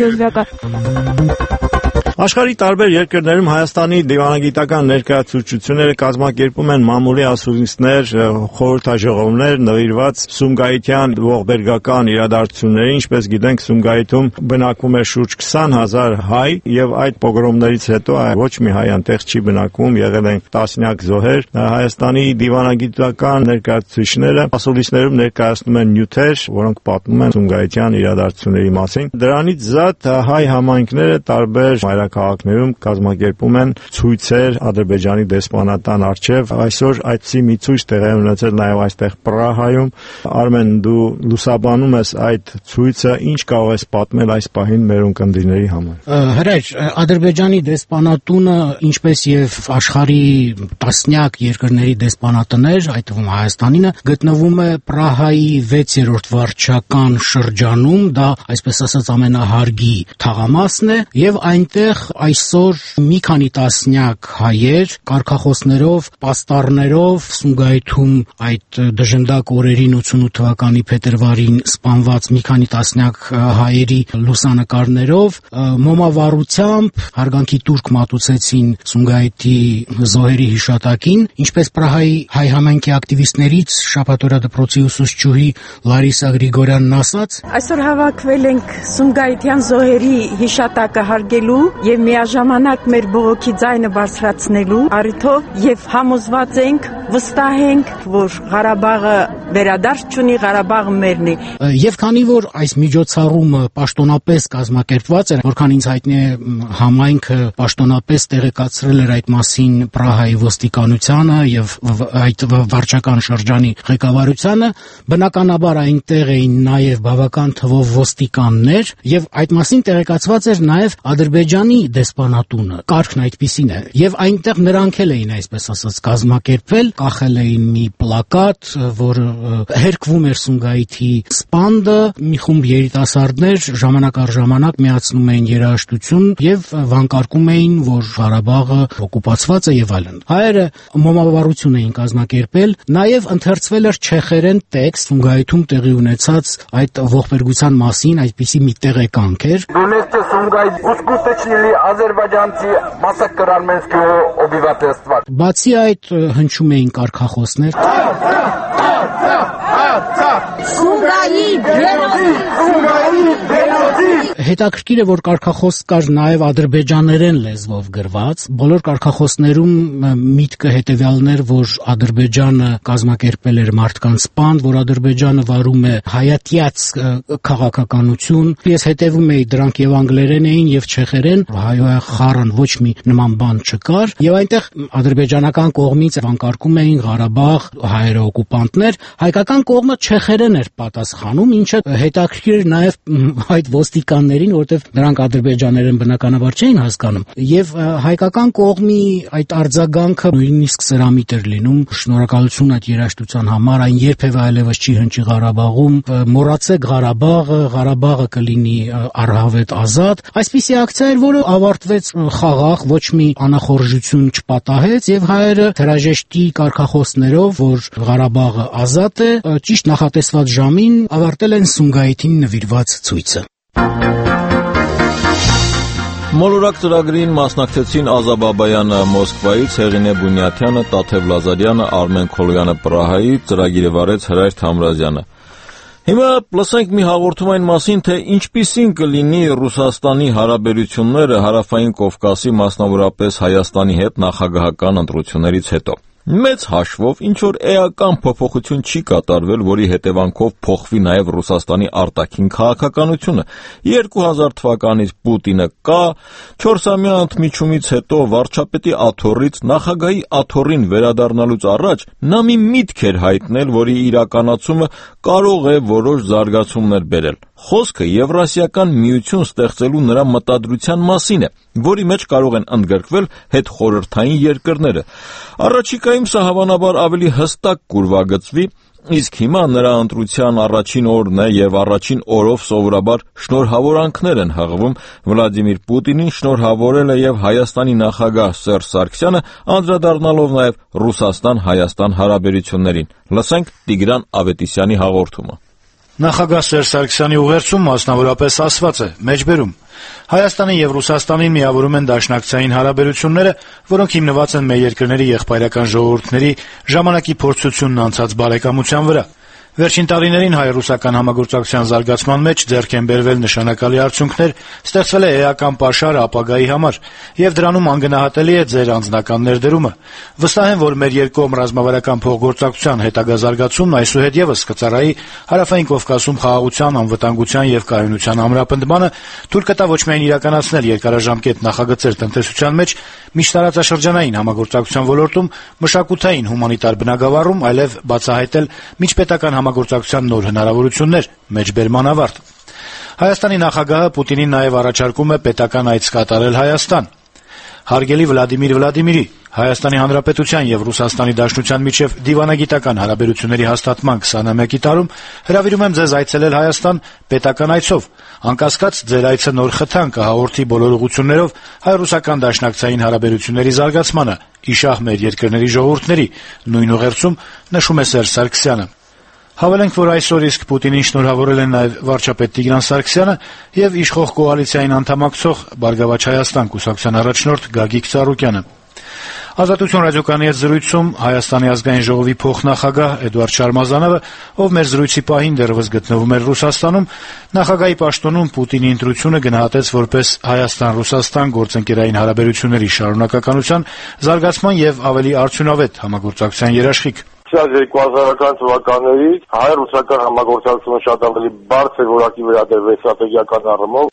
Յոզվակը։ Աշխարհի տարբեր երկրներում Հայաստանի դիվանագիտական ներկայացուցիչները կազմակերպում են մամուլի ասուլիսներ, խորհրդաժողովներ նվիրված Սումգայիթյան ողբերգական իրադարձություններին, ինչպես գիտենք, Սումգայիթում բնակվում է շուրջ քսան հազար հայ եւ այդ պոգրոմներից հետո ոչ մի հայ այնտեղ չի բնակվում, եղել են տասնյակ զոհեր։ Հայաստանի դիվանագիտական ներկայացուցիչները ասուլիսներում ներկայացնում են նյութեր, որոնք պատմում են Սումգայիթյան իրադարձությունների մասին։ Դրանից զատ հայ համայնքները տարբեր քաղաքներում կազմակերպում են ցույցեր Ադրբեջանի դեսպանատան առջև։ Այսօր այդպիսի մի ցույց տեղի ունեցել նաև այստեղ Պրահայում։ Արմեն, դու լուսաբանում ես այդ ցույցը, ինչ կարող ես պատմել այս պահին մեր ունկնդիրների համար։ Հրայր, Ադրբեջանի դեսպանատունը, ինչպես եւ աշխարհի տասնյակ երկրների դեսպանատներ, այդ թվում Հայաստանինը, գտնվում է Պրահայի վեցերորդ վարչական շրջանում, դա այսպես ասած ամենահարգի թաղամասն է, եւ այնտեղ այսօր մի քանի տասնյակ հայեր կարգախոսներով, պաստառներով Սումգայիթում այդ դժնդակ օրերին ութսունութ թվականի փետրվարին սպանված մի քանի տասնյակ հայերի լուսանկարներով մոմավառությամբ հարգանքի տուրք մատուցեցին Սումգայիթի զոհերի հիշատակին, ինչպես Պրահայի հայ համայնքի ակտիվիստներից շաբաթօրյա դպրոցի ուսուցչուհի Լարիսա Գրիգորյանն ասաց. Այսօր հավաքվել ենք Սումգայիթյան զոհերի հիշատակը հարգելու եւ միաժամանակ մեր բողոքի ձայնը բարձրացնելու առիթով եւ համոզված ենք, վստահ ենք, որ Ղարաբաղը վերադարձ չունի, Ղարաբաղը մերն է։ Եվ քանի որ այս միջոցառումը պաշտոնապես կազմակերպված էր, որքան ինձ հայտնի է, համայնքը պաշտոնապես տեղեկացրել էր այդ մասին Պրահայի ոստիկանությանը եւ այդ վարչական շրջանի ղեկավարությանը, բնականաբար այնտեղ էին նաեւ բավական թվով ոստիկաններ եւ այդ մասին տեղեկացված էր նաեւ Ադրբեջանի դեսպանատունը կարգն այդպիսին է եւ այնտեղ նրանք էլ էին այսպես ասած կազմակերպվել, կախել էին մի պլակատ, որ հերկվում էր Սումգայիթի սպանդը, մի խումբ երիտասարդներ ժամանակ առ ժամանակ միացնում էին երաժշտություն եւ վանկարկում էին, որ Ղարաբաղը օկուպացված է եւ այլն։ Հայերը մոմավառություն էին կազմակերպել, նաեւ ընթերցվել էր չեխերեն տեքստ Սումգայիթում տեղի ունեցած այդ ողբերգության մասին, այդպիսի մի տեղեկանք էր։ Вместе с Сумгайит успешнили азербайджанцы массакранменского обивательства։ Բացի այդ հնչում էին կարգախոսներ։ Սումգայիտ գենոցիդ, Սումգայիտ գենոցիդ։ Հետաքրքիր է, որ կարգախոս կար նաև ադրբեջաներեն լեզվով գրված։ Բոլոր կարգախոսներում միտքը հետևյալն էր, որ Ադրբեջանը կազմակերպել էր մարդկանց սպանդ, որ Ադրբեջանը վարում է հայատյաց քաղաքականություն։ Ես հետևում էի, դրանք եւ անգլերեն էին եւ չեխերեն, հայոյախառն ոչ մի նման բան չկար, եւ այնտեղ ադրբեջանական կողմից վանկարկում էին Ղարաբաղ, հայերը օկուպանտներ, հայկական կողմը չեխերեն էր պատասխանում, ինչը հետաքրքիր էր նաև այդ ոստիկաններին, որտեղ նրանք ադրբեջաներեն բնականաբար չէին հասկանում, եւ հայկական կողմի այդ արձագանքը նույնիսկ սրամիտ էր լինում, շնորհակալություն այդ երաժշտության համար, այն երբևէ այլևս չի հնչի Ղարաբաղում, մոռացեք Ղարաբաղը, Ղարաբաղը կլինի առհավետ ազատ։ Այսպիսի ակցիա էր, որը ավարտվեց խաղաղ, ոչ մի անախորժություն չպատահեց եւ հայերը հրաժեշտի կարգախոսներով, որ Ղարաբաղը ազատ է, ճիշտ նախատեսված ժամին ավարտել են Սումգայիթին նվիրված ցույցը։ Մոլորակ ծրագրին մասնակցեցին Ազա Բաբայանը Մոսկվայից, Հեղինե Բունյաթյանը, Տաթև Լազարյանը, Արմեն Քոլոյանը Պրահայից, ծրագիրը վարեց Հրայր Թամրազյանը։ Հիմա լսենք մի հաղորդում այն մասին, թե ինչպիսին կլինի Ռուսաստանի հարաբերությունները Հարավային Կովկասի, մասնավորապես Հայաստանի հետ նախագահական ընտրություններից հետո։ Մեծ հաշվով ինչ-որ էական փոփոխություն չի կատարվել, որի հետևանքով փոխվի նաև Ռուսաստանի արտաքին քաղաքականությունը։ երկու հազար թվականից Պուտինը կա, չորսամյա ընդմիջումից հետո վարչապետի աթոռից նախագահի աթոռին վերադառնալուց առաջ նա մի միտք էր հայտնել, որի իրականացումը կարող է որոշ զարգացումներ բերել։ Խոսքը Եվրասիական միություն ստեղծելու նրա մտադրության մասին է, որի մեջ կարող են ընդգրկվել հետխորհրդային երկրները։ Առաջիկայում սա հավանաբար ավելի հստակ կուրվագծվի, իսկ հիմա նրա ընտրության առաջին օրն է եւ առաջին օրով սովորաբար շնորհավորանքներ են հղվում Վլադիմիր Պուտինին, շնորհավորել է եւ Հայաստանի նախագահ Սերժ Սարգսյանը, անդրադառնալով նաեւ Ռուսաստան-Հայաստան հարաբերություններին։ Լսենք Տիգրան Ավետիսյանի հաղորդումը։ Նախագահ Սերժ Սարգսյանի ուղերձում մասնավորապես ասված է. մեջբերում Հայաստանի եւ Ռուսաստանին միավորում են դաշնակցային հարաբերությունները, որոնք հիմնված են մեր երկրների եղբայրական ժողովուրդների ժամանակի փորձությունն անցած բարեկամության վրա։ Վերջին տարիներին հայ-ռուսական համագործակցության զարգացման մեջ ձեռք են բերվել նշանակալի արդյունքներ, ստեղծվել է էական պաշար ապագայի համար, եւ դրանում անգնահատելի է ձեր անձնական ներդրումը։ Վստահ եմ, որ մեր երկկողմ ռազմավարական փոխգործակցության հետագա զարգացումն այսուհետ եւս կծառայի Հարավային Կովկասում խաղաղության, անվտանգության եւ կայունության ամրապնդմանը, թույլ կտա ոչ միայն իրականացնել երկարաժամկետ նախագծեր տնտեսության մեջ, միջտարածաշրջանային համագործակցության ոլորտում, մշակութային հումանիտար բնագավառում, այլև բացահայտել միջպետական համագործակցության նոր հնարավորություններ, մեջբերման ավարտ։ Հայաստանի նախագահը Պուտինին նաև առաջարկում է պետական այց կատարել Հայաստան։ Հարգելի Վլադիմիր Վլադիմիրի, Հայաստանի Հանրապետության եւ Ռուսաստանի Դաշնության միջև դիվանագիտական հարաբերությունների հաստատման քսաներկու տարում հրավիրում եմ ձեզ այցելել Հայաստան պետական այցով։ Անկասկած ձեր այցը նոր խթան կհաղորդի բոլոր ուղղություններով հայ-ռուսական դաշնակցային հարաբերությունների զարգացմանը, իշահ մեր երկրների ժողովուրդների, նույն ուղերձում նշում է Սերժ Սարգսյանը։ Հավելենք, որ այսօր իսկ Պուտինին շնորհավորել են նաև վարչապետ Տիգրան Սարգսյանը եւ իշխող կոալիցիային անդամակցող Բարգավաճ Հայաստան կուսակցության առաջնորդ Գագիկ Ծառուկյանը։ Ազատություն ռադիոկայանի հետ զրույցում Հայաստանի ազգային ժողովի փոխնախագահ Էդուարդ Շարմազանովը, ով մեր զրույցի պահին դեռևս գտնվում էր Ռուսաստանում, նախագահի պաշտոնում Պուտինի ընտրությունը գնահատեց որպես Հայաստան-Ռուսաստան գործընկերային հարաբերությունների շարունակականության, զարգացման եւ ավելի արդյունավետ համագործակցության երաշխիք։ երկու հազարական թվականներից հայ-ռուսական համագործակցությունը շատ ավելի բարձր որակի վերաբերվեց ստրատեգիական առումով։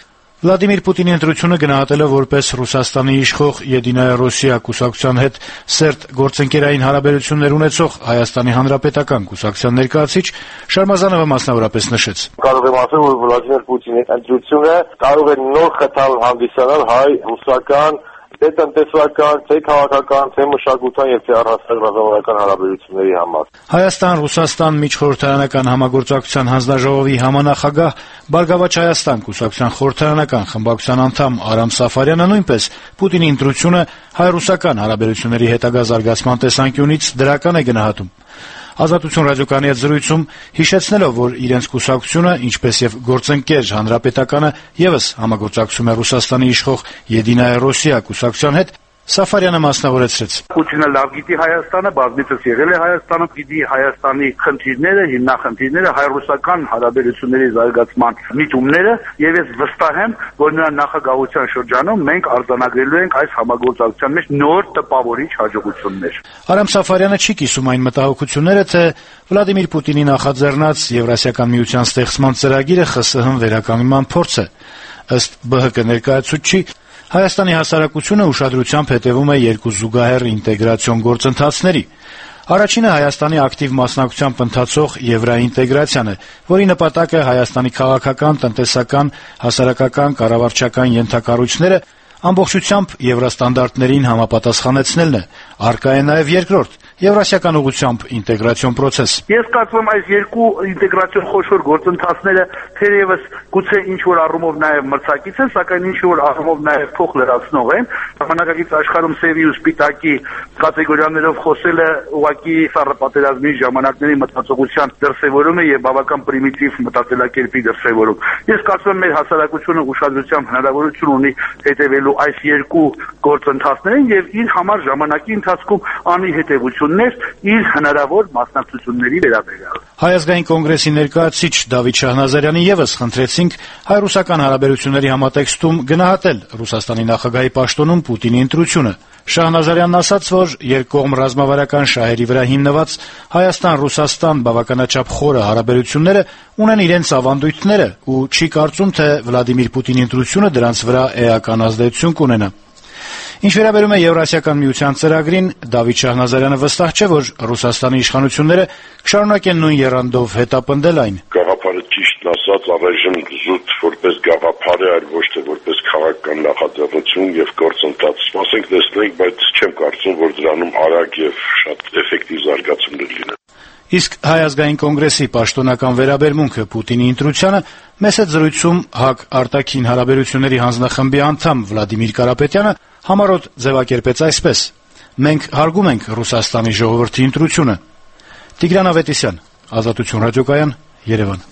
Վլադիմիր Պուտինի ընտրությունը գնահատելով որպես Ռուսաստանի իշխող Եդինայա Ռոսիա կուսակցության հետ սերտ գործընկերային հարաբերություններ ունեցող Հայաստանի Հանրապետական կուսակցության ներկայացուցիչ Շարմազանովը մասնավորապես նշեց. Կարող եմ ասել, որ Վլադիմիր Պուտինի ընտրությունը կարող է նոր խթան հանդիսանալ հայ-ռուսական թե տնտեսական, թե քաղաքական, թե մշակութային եւ թե առհասարակ ռազմավարական հարաբերությունների համար։ Հայաստան-Ռուսաստան միջխորհրդարանական համագործակցության հանձնաժողովի համանախագահ Բարգավաճ Հայաստան կուսակցության խորհրդարանական խմբակցության անդամ Արամ Սաֆարյանը նույնպես Պուտինի ընտրությունը հայ-ռուսական հարաբերությունների հետագա զարգացման տեսանկյունից դրական է գնահատում։ Ազատություն ռադիոկայանի հետ զրույցում հիշեցնելով, որ իրենց կուսակցությունը, ինչպես եւ գործընկեր Հանրապետականը եւս համագործակցում է Ռուսաստանի իշխող Եդինայա Ռոսիա կուսակցության հետ, Սաֆարյանը մասնավորեցրեց. Պուտինը լավ գիտի Հայաստանը, բազմիցս եղել է Հայաստանում, գիտի Հայաստանի խնդիրները, հիմնախնդիրները, հայ-ռուսական հարաբերությունների զարգացման միտումները, եւ ես վստահ եմ, որ նրա նախագահության շրջանում մենք արձանագրելու ենք այս համագործակցության մեջ նոր տպավորիչ հաջողություններ։ Արամ Սաֆարյանը չի կիսում այն մտահոգությունները, թե Վլադիմիր Պուտինի նախաձեռնած Եվրասիական միության ստեղծման ծրագիրը ԽՍՀՄ վերականգնման փորձ է։ Ըստ B H K ներկայացուցչի, Հայաստանի հասարակությունը ուշադրությամբ հետևում է երկու զուգահեռ ինտեգրացիոն գործընթացների։ Առաջինը Հայաստանի ակտիվ մասնակցությամբ ընթացող եվրոինտեգրացիան է, որի նպատակը Հայաստանի քաղաքական, տնտեսական, հասարակական, կառավարչական ենթակառույցները ամբողջությամբ եվրոստանդարտներին համապատասխանեցնելն է։ Առկա է նաև երկրորդ Եվրասիական ուղղությամբ ինտեգրացիոն process։ Ես կարծում եմ այս երկու ինտեգրացիոն խոշոր գործընթացները թերևս գուցե ինչ-որ առումով նաև մրցակից են, սակայն ինչ-որ առումով նաև փոխ լրացնող են։ Ժամանակակից աշխարհում սևի ու սպիտակի կատեգորիաներով խոսելը ուղղակի սառը պատերազմի ժամանակների մտածողության դրսևորում է եւ բավական պրիմիտիվ մտածելակերպի դրսևորում։ Ես կարծում եմ մեր հասարակությունը ուշադրությամբ հնարավորություն ունի հետևելու այս երկու գործընթացներին եւ իր համար ժամանակի ընթացքում անի հետեւություններ իր հնարավոր մասնակցությունների վերաբերյալ։ Հայ ազգային կոնգրեսի ներկայացուցիչ Դավիթ Շահնազարյանի եւս խնդրեցինք հայ-ռուսական հարաբերությունների համատեքստում գնահատել Ռուսաստանի նախագահի պաշտոնում Պուտինի ընտրությունը։ Շահնազարյանն ասաց, որ երկկողմ ռազմավարական շահերի վրա հիմնված Հայաստան-Ռուսաստան բավականաչափ խորը հարաբերությունները ունեն իրենց ավանդույթները ու չի կարծում, թե Վլադիմիր Պուտինի ընտրությունը դրանց վրա էական ազդեցություն կունենա։ Ինչ վերաբերում է Եվրասիական միության ծրագրին, Դավիթ Շահնազարյանը վստահ չէ, որ Ռուսաստանի իշխանությունները կշարունակեն նույն եռանդով հետապնդել այն։ Գաղափարը ճիշտն ասած առայժմ զուտ որպես գաղափար է, այլ ոչ թե որպես քաղաքական նախաձեռնություն եւ գործընթաց։ Ասենք տեսնենք, բայց չեմ կարծում, որ դրանում արագ եւ շատ էֆեկտիվ զարգացումներ լինեն։ Իսկ Հայ ազգային կոնգրեսի պաշտոնական վերաբերմունքը Պուտինի ընտրությանը մեծ զրույցում ՀԱԿ արտաքին հարաբերությունների հանձնախմբի անդամ Վլադիմիր Կարապետյանը համառոտ ձևակերպեց այսպես. Մենք հարգում ենք Ռուսաստանի ժողովրդի ընտրությունը։ Տիգրան Ավետիսյան, Ազատություն ռադիոկայան, Երևան։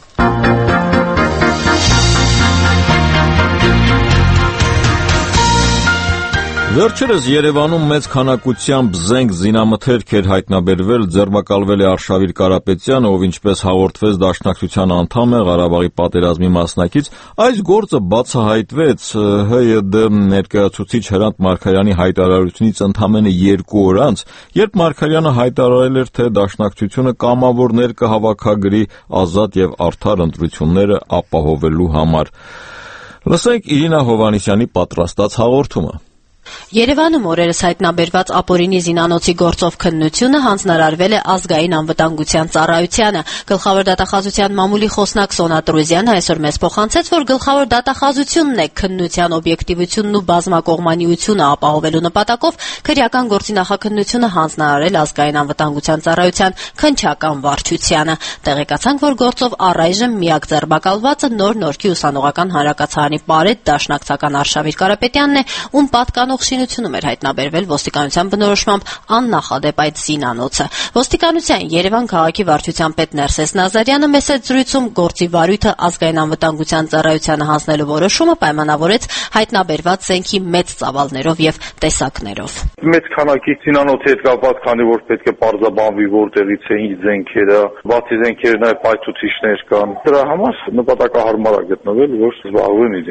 Վերջերս Երևանում մեծ քանակությամբ զենք զինամթերք էր հայտնաբերվել, ձերբակալվել է Արշավիր Կարապետյանը, ով ինչպես հաղորդվեց Դաշնակցության անդամ է, Ղարաբաղի պատերազմի մասնակից։ Այս գործը բացահայտվեց Հ Յ D ներկայացուցիչ Հրանտ Մարգարյանի հայտարարությունից ընդամենը երկու օր անց, երբ Մարգարյանը հայտարարել էր, թե Դաշնակցությունը կամավորներ կհավաքագրի ազատ եւ արդար ընտրությունները ապահովելու համար։ Լսենք Իրինա Հովհաննիսյանի պատրաստած հաղորդումը։ Երևանում օրերս հայտնաբերված ապօրինի զինանոցի գործով քննությունը հանձնարարվել է ազգային անվտանգության ծառայությանը։ Գլխավոր դատախազության մամուլի խոսնակ Սոնա Տրուզյանը այսօր մեզ փոխանցեց, որ գլխավոր դատախազությունն է քննության օբյեկտիվությունն ու բազմակողմանիությունը ապահովելու նպատակով քրեական գործի նախաքննությունը հանձնարարել ազգային անվտանգության ծառայության քննչական վարչությանը։ Տեղեկացանք, որ գործով առայժմ միակ ձերբակալվածը նոր Նորքի ուսանողական հանրակացարանի պարետ դաշնակցական Արշավիր Կարապետյանն է, ում պատկանող շինությունում էր հայտնաբերվել ոստիկանության բնորոշմամբ աննախադեպ այդ զինանոցը։ Ոստիկանության Երևան քաղաքի վարչության պետ Ներսես Նազարյանը մեծ զրույցում գործի վարույթը ազգային անվտանգության ծառայությանը հանձնելու որոշումը պայմանավորեց հայտնաբերված զենքի մեծ ծավալներով եւ տեսակներով։ Մեծ քանակի զինանոցի հետ կապված, քանի որ պետք է պարզաբանվի որտեղից էին զենքերը, բացի զենքերը նաև պայթուցիչներ կան։ Դրա համար նպատակահարմար է գտնվել, որ զբաղվեն իրենք։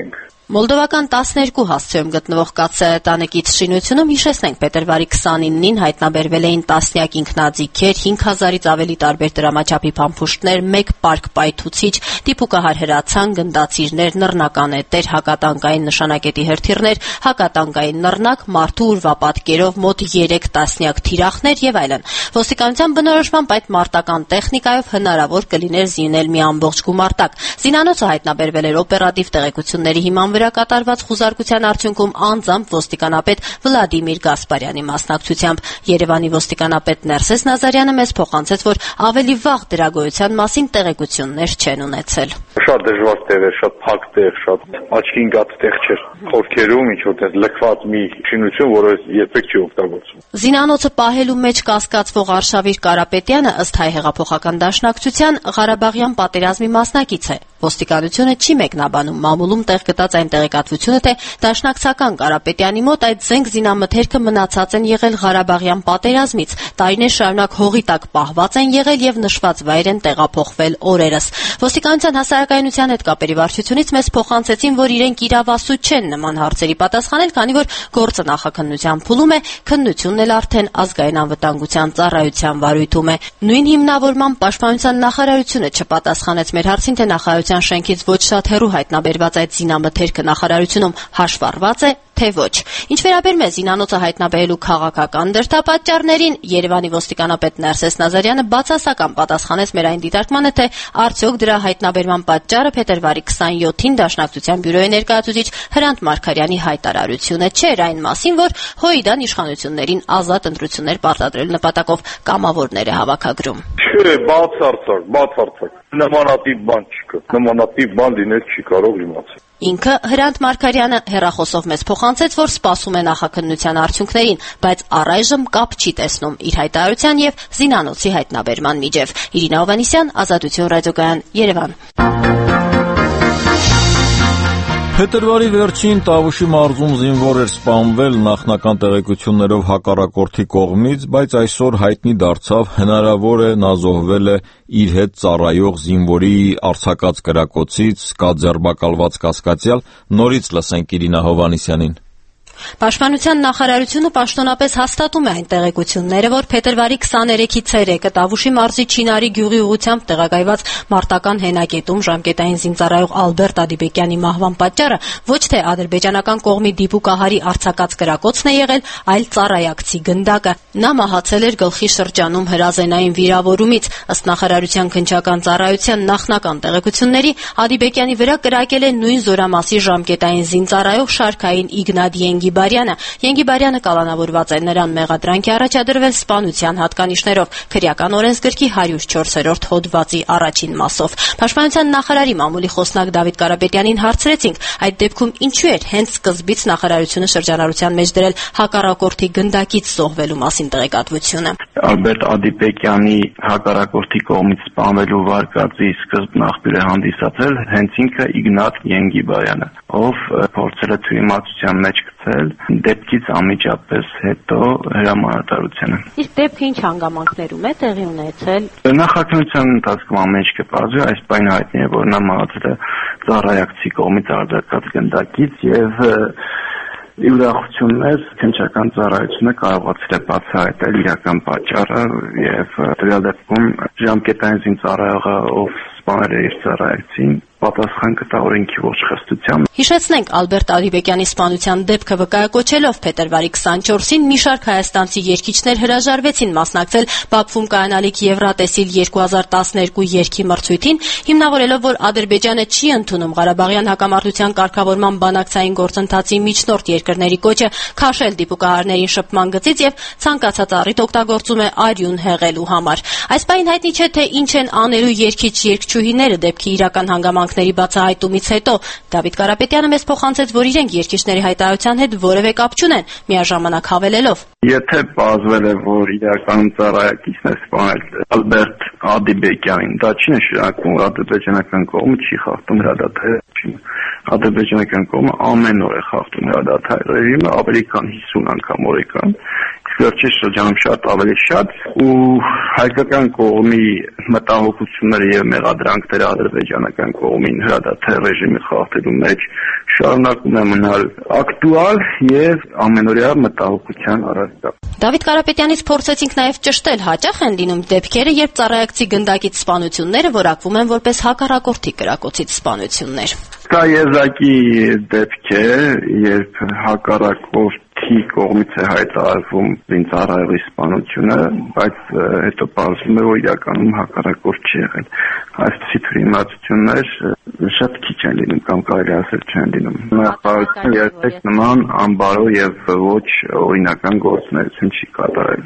Մոլդովական տասներկու հասցեում գտնվող կաթսայատանեկից շինությունում հիշեցնենք փետրվարի քսանինին հայտնաբերվել էին տասնյակ ինքնաձիգեր, հինգ հազարից ավելի տարբեր դրամաչափի փամփուշտներ, մեկ պարկ պայթուցիչ, դիպուկահար հրացան, գնդացիրներ, նռնականետեր, հակատանկային նշանակետի հրթիռներ, հակատանկային նռնակ, մարդու ուրվապատկերով մոտ երեք տասնյակ թիրախներ եւ այլն։ Ոստիկանության բնորոշմամբ այդ մարտական տեխնիկայով հնարավոր կլիներ զինել մի ամբողջ գումարտակ։ Զինանոցը հայտնաբերվել էր օպերատիվ տեղեկությունների հիման վրա կատարված խուզարկության արդյունքում անձամբ ոստիկանապետ Վլադիմիր Գասպարյանի մասնակցությամբ։ Երևանի ոստիկանապետ Ներսես Նազարյանը մեզ փոխանցեց, որ ավելի վաղ դրա գոյության մասին տեղեկություններ չեն ունեցել։ Շատ դժվար տեղ էր, շատ փակ տեղ, շատ աչքին գած տեղ չէր։ Խորքերում ինչ որ լքված մի շինություն, որը երբեք չի օգտագործվում։ Զինանոցը պահելու մեջ կասկածվող Արշավիր Կարապետյանը ըստ Հայ հեղափոխական դաշնակցության Ղարաբաղյան պատերազմի մասնակից է։ Ոստիկանությունը չի մեկնաբանում մամուլում տեղ գտած այն տեղեկատվությունը, թե դաշնակցական Կարապետյանի մոտ այդ զենք զինամթերքը մնացած են եղել Ղարաբաղյան պատերազմից, տարիներ շարունակ հողի տակ պահված են եղել եւ նշված վայր են տեղափոխվել օրերս։ Ոստիկանության հասարակայնության հետ կապերի վարչությունից մեզ փոխանցեցին, որ իրենք իրավասու չեն նման հարցերի պատասխանել, քանի որ գործը նախաքննության փուլում է, քննությունն էլ արդեն ազգային անվտանգության ծառայության վարույթում է։ Նույն հիմնավորման պաշտպանության նախարարությունը չպատասխանեց մեր հարցին, թե նախարարության շենքից ոչ շատ հեռու հայտնաբերված այդ զինամթերքը նախարարությունում հաշվառված է, թե ոչ։ Ինչ վերաբերում է զինանոցը հայտնաբերելու քաղաքական դրդապատճառներին, Երևանի ոստիկանապետ Ներսես Նազարյանը բացասական պատասխանեց մեր այն դիտարկմանը, թե արդյոք դրա հայտնաբերման պատճառը փետրվարի քսանյոթին Դաշնակցության բյուրոյի ներկայացուցիչ Հրանտ Մարգարյանի հայտարարությունը չէր այն մասին, որ Հոիդան իշխանություններին ազատ ընտրություններ պարտադրելու նպատակով կամավորներ է հավաքագրում։ Չէ, բացարձակ, բացարձակ։ Նմանատիպ բան չկա։ Նմանատիպ բան լինել չի կարող իմացել։ Ինքը Հրանտ Մարգարյանը հեռախոսով մեզ փոխանցեց, որ սպասում է նախաքննության արդյունքներին, բայց առայժմ կապ չի տեսնում իր հայտարարության եւ զինանոցի հայտնաբերման միջև։ Իրինա Հովհաննիսյան, Ազատություն ռադիոկայան, Երևան։ Փետրվարի վերջին Տավուշի մարզում զինվոր էր սպանվել նախնական տեղեկություններով հակառակորդի կողմից, բայց այսօր հայտնի դարձավ հնարավոր է նա զոհվել է իր հետ ծառայող զինվորի արձակած կրակոցից, կա ձերբակալված կասկածյալ։ Նորից լսենք Իրինա Հովհաննիսյանին։ Պաշտպանության նախարարությունը պաշտոնապես հաստատում է այն տեղեկությունները, որ փետրվարի քսաներեքի ցերեկը Տավուշի մարզի Չինարի գյուղի ուղությամբ տեղակայված մարտական հենակետում ժամկետային զինծառայող Ալբերտ Ադիբեկյանի մահվան պատճառը ոչ թե ադրբեջանական կողմի դիպուկահարի արձակած կրակոցն է եղել, այլ ծառայակցի գնդակը։ Նա մահացել էր գլխի շրջանում հրազենային վիրավորումից։ Ըստ նախարարության քննչական ծառայության նախնական տեղեկությունների, Ադիբեկյանի վրա կրակել է նույն զորամասի ժամկետային զինծառայող շարքային Իգնատ Ենգիբարյանը։ Ենգիբարյանը կալանավորված է, նրան մեղադրանք է առաջադրվել սպանության հատկանիշներով քրեական օրենսգրքի հարյուր չորսերորդ հոդվածի առաջին մասով։ Պաշտպանության նախարարի մամուլի խոսնակ Դավիթ Կարապետյանին հարցրեցինք, այդ դեպքում ինչու էր հենց սկզբից նախարարությունը շրջանառության մեջ դրել հակառակորդի գնդակից զոհվելու մասին տեղեկատվությունը։ Ալբերտ Ադիբեկյանի հակառակորդի կողմից սպանվելու վարկածի սկզբն աղբյուր է հանդիսացել հենց ինքը Իգնատ Ենգիբարյանը, ով փորձել է թյուրիմացության մեջ գցել դեպքից անմիջապես հետո հրամանատարությունը։ Իսկ դեպքը ինչ հանգամանքներում է տեղի ունեցել։ Նախաքննության ընթացքում ամեն ինչ կպարզվի, այս պայն հայտնի է, որ նա մահացել է ծառայակցի կողմից արձակած գնդակից եւ ի ուրախություններ քննչական ծառայությունը կարողացել է բացահայտել իրական պատճառը եւ դրա դեպքում ժամկետային զինծառայողը, ով սպանել է իր ծառայակցին, պատասխան կտա օրենքի ողջ խստությամբ։ Հիշեցնենք, Ալբերտ Ադիբեկյանի սպանության դեպքը վկայակոչելով փետրվարի քսանչորսին մի շարք հայաստանցի երգիչներ հրաժարվեցին մասնակցել Բաքվում կայանալիք Եվրատեսիլ երկու հազար տասներկու երգի մրցույթին, հիմնավորելով, որ Ադրբեջանը չի ընդունում Ղարաբաղյան հակամարտության կարգավորման բանակցային գործընթացի միջնորդ երկրների կոչը քաշել դիպուկահարներին շփման գծից եւ ցանկացած առիթ օգտագործում է արյուն հեղելու համար։ Այս պայն հայտնի չէ, թե ինչ են անելու երգիչ երգչուհիները դեպքի իրական հանգամանքների բացահայտումից հետո։ Դավիթ Կարապետյանը մեզ փոխանցեց, որ իրենք երգիչների հայտարարության հետ որևէ կապ չունեն, միաժամանակ հավելելով. Եթե պարզվել է, որ իրական ծառայակիցն է սպանել Ալբերտ Ադիբեկյանին, դա չի նշանակում, որ ադրբեջանական կողմը չի խախտում հրադադարը։ Ադրբեջանական կողմը ամեն օր է խախտում հրադադարը, ավելի քան հիսուն անգամ օրական, վերջի շրջանում շատ ավելի շատ ու հայկական կողմի մտահոգությունները եւ մեղադրանքները ադրբեջանական կողմին հրադադար ռեժիմի խախտելու մեջ շարունակում է մնալ ակտուալ եւ ամենօրյա մտահոգության առարկա։ Դավիթ Կարապետյանից փորձեցինք նաեւ ճշտել հաճախ են լինում դեպքերը, երբ ծառայակցի գնդակից սպանությունները որակվում են որպես հակառակորդի կրակոցից սպանություններ։ Կա եզակի դեպք է, երբ հակառակորդի կողմից է հայտարարվում ծառայողի սպանությունը, բայց հետո պարզվում է, որ իրականում հակառակորդ չի եղել։ Այսպիսի թյուրիմացություններ շատ քիչ են լինում կամ կարելի ասել չեն լինում։ Նախարարությունը երբեք նման անբարո եւ ոչ օրինական գործունեություն չի կատարել։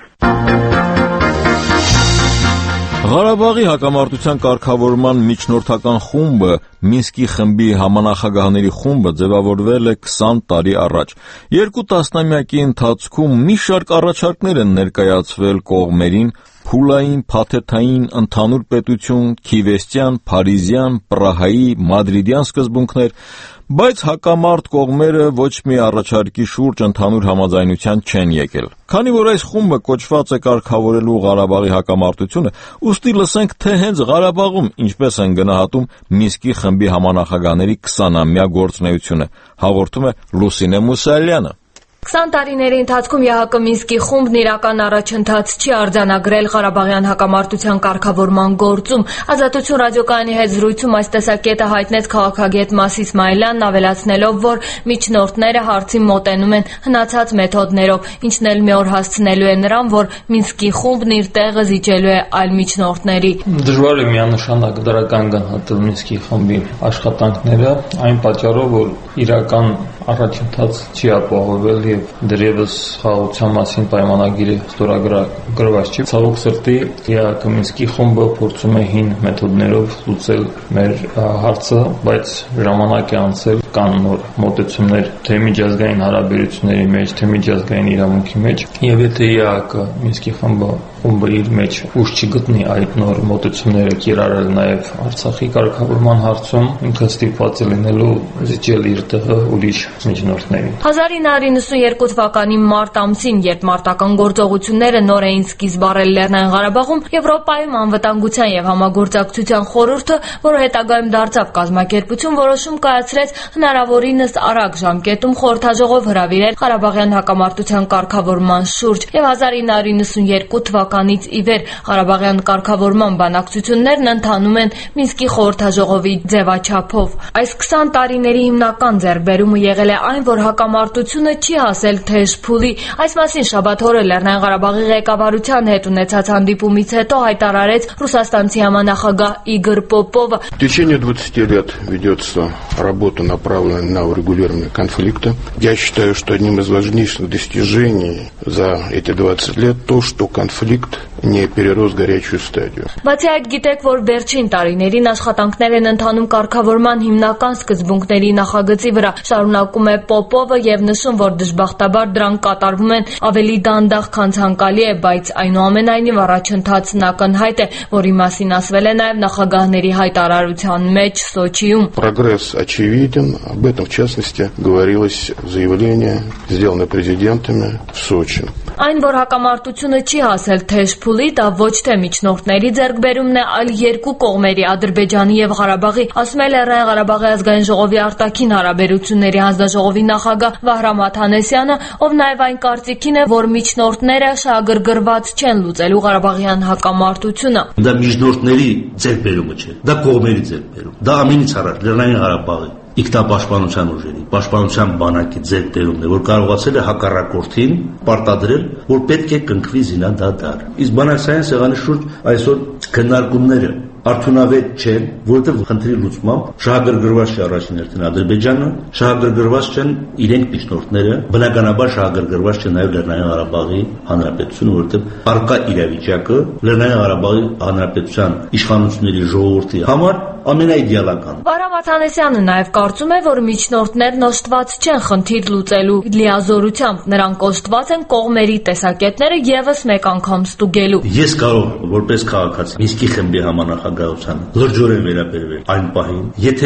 Ղարաբաղի հակամարտության կարգավորման միջնորդական խումբը, Մինսկի խմբի համանախագահների խումբը ձևավորվել է քսան տարի առաջ։ Երկու տասնամյակի ընթացքում մի շարք առաջարկներ են ներկայացվել կողմերին, փուլային, փաթեթային, ընդհանուր պետություն, քիվեստյան, փարիզյան, պրահայի, մադրիդյան սկզբունքներ, բայց հակամարտ կողմերը ոչ մի առաջարկի շուրջ ընդհանուր համաձայնության չեն եկել։ Քանի որ այս խումբը կոչված է կարգավորելու Ղարաբաղի հակամարտությունը, ուստի լսենք, թե հենց Ղարաբաղում ինչպես են գնահատում Մինսկի խմբի համանախագահների քսանամյա գործունեությունը, հաղորդում է Լուսինե Մուսալյանը։ քսան տարիների ընթացքում ԵՀԿ Մինսկի խումբն իրական առաջընթաց չի արձանագրել Ղարաբաղյան հակամարտության կարգավորման գործում։ Ազատություն ռադիոկայանի հետ զրույցում այս տեսակետը հայտնեց քաղաքագետ Մաս Իսմայելյանն, ավելացնելով, որ միջնորդները հարցին մոտենում են հնացած մեթոդներով, ինչն էլ մի օր հասցնելու է նրան, որ Մինսկի խումբն իր տեղը զիջելու է այլ միջնորդների։ Դժվար է միանշանակ դրական գնահատել Մինսկի խմբի աշխատանքները, այն պատճառով, որ իրական առաջընթաց չի ապահովել եւ դեռևս խաղաղության մասին պայմանագիրը ստորագրված չի։ Ցավոք սրտի ԵԱՀԿ Մինսկի խումբը փորձում է հին մեթոդներով լուծել մեր հարցը, բայց ժամանակ է անցել, կան նոր մոտեցումներ թե միջազգային հարաբերությունների մեջ, թե միջազգային իրավունքի մեջ, եւ եթե ԵԱՀԿ Մինսկի խումբը խումբը իր մեջ ուժ չգտնի այդ նոր մոտեցումները կիրառել նաեւ Արցախի կարգավորման հարցում, ինքը ստիպված է լինելու զիջել իր տեղը ուրիշ միջնորդներին։ հազար ինը հարյուր նվաթ թվականի մարտ ամսին, երբ մարտական գործողությունները նոր էին սկիզբ առել Լեռնային Ղարաբաղում, Եվրոպայում անվտանգության եւ համագործակցության խորհուրդը, որը հետագայում դարձավ կազմակերպություն, որոշում կայացրեց հնարավորինս արագ ժամկետում խորհրդաժողով հրավիրել Ղարաբաղյան հակամարտության կարգավորման շուրջ, եւ հազար ինը հարյուր նվաթ թվականից ի վեր Ղարաբաղյան կարգավորման բանակցություններն ընթանում են Մինսկի խորհրդաժողովի ձևաչափով։ Այս քսան տարիների հիմնական ձեռքբերումը եղել է այն, որ հակամարտությունը չի հասել թեժ փուլի։ Այս մասին շաբաթ օրը Լեռնային Ղարաբաղի ղեկավարության հետ ունեցած հանդիպումից հետո հայտարարեց ռուսաստանցի համանախագահ Իգոր Պոպովը։ В течение двадцати лет ведется работа, направленная на урегулирование конфликта. Я считаю, что одним из важнейших достижений за эти двадцать лет то, что конфликт не перерос в горячую стадию. Բացի այդ, գիտեք, որ վերջին տարիներին աշխատանքներ են ընթանում կարգավորման հիմնական սկզբունքների նախագծի վրա, շարունակում է Պոպովը եւ նշում, որ դժբախտաբար դրանք катарվում են ավելի դանդաղ, քան ցանկալի է, բայց այնուամենայնիվ առաջընթացն ակնհայտ է, որի մասին ասվել է նաեւ նախագահների հայտարարության մեջ Սոչիում։ Прогресс очевиден, об этом в частности говорилось в заявлении, сделанное президентами в Сочи. Այն, որ հակամարտությունը չի հասել թեժ փուլի, դա ոչ թե միջնորդների ձեռքբերումն է, այլ երկու կողմերի Ադրբեջանի եւ Ղարաբաղի, ասում է Լեռնային Ղարաբաղի ազգային ժողովի արտաքին հարաբերությունների հանձնաժողովի նախագահ Վահրամ Աթանեսյանը, ով նաեւ այն կարծիքին է, որ միջնորդները շահագրգռված չեն լուծելու Ղարաբաղյան հակամարտությունը։ Դա միջնորդների ձեռքբերումը չէ, դա կողմերի ձեռքբերում։ Դա ամենից առաջ Լեռնային Ղարաբաղի ինքնապաշտպանության ուժերի, պաշտպանության բանակի ձեռքբերումն է, որ կարողացել է հակառակորդին պարտադրել, որ պետք է կնքվի զինադադար։ Իսկ բանակցային սեղանի շուրջ այսօր քննարկումները արդյունավետ չեն, որովհետև խնդրի լուծմամբ շահագրգռված չէ առաջին հերթին Ադրբեջանը, շահագրգռված չեն իրենք միջնորդները, բնականաբար շահագրգռված չէ նաև Լեռնային Ղարաբաղի Հանրապետությունը, որովհետև առկա իրավիճակը Լեռնային Ղարաբաղի Հանրապետության իշխանությունների ժողովրդի համար ամենաիդեալական։ Վահրամ Աթանեսյանը նաև կարծում է, որ միջնորդներն օժտված չեն խնդիր լուծելու լիազորությամբ, նրանք օժտված են կողմերի տեսակետները եւս մեկ անգամ ստուգելու։ Ես կարող որպես քաղաքացի Մինսկի խմբի համանախագահության լրջորեն վերաբերվել այն պահին, եթե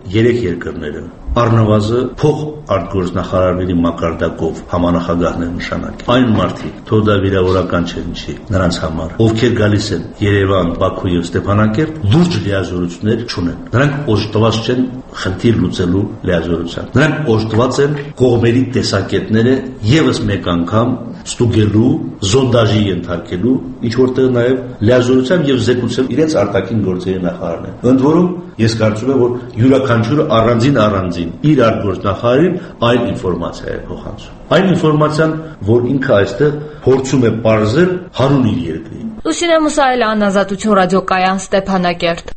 երեք երկրները առնվազն փող արտգործնախարարների մակարդակով համանախագահներ նշանակել։ Այն մարդիկ, թող դա վիրավորական չէ ինչի նրանց համար, ովքեր գալիս են Երևան, Բաքու եւ Ստեփանակերտ, լուրջ լիազորություններ չունեն։ Նրանք օժտված չեն խնդիր լուծելու լիազորությամբ։ Նրանք օժտված են կողմերի տեսակետները եւս մեկ անգամ ստուգելու, զոնդաժի ենթարկելու, ինչ որտեղ նաեւ լիազորությամբ եւ զեկուցել իրենց արտաքին գործերի նախարարներ։ Ընդ որում, ես կարծում եմ, որ յուրաքանչյուրը առանձին առանձին իր արտգործնախարարին այն ինֆորմացիա է փոխանցում։ Այն ինֆորմացիան, որ ինքը այստեղ փորձում է բարձել հանուն իր երկրի։ Լուսինե Մուսայելյան, Ազատություն ռադիոկայան, Ստեփանակերտ։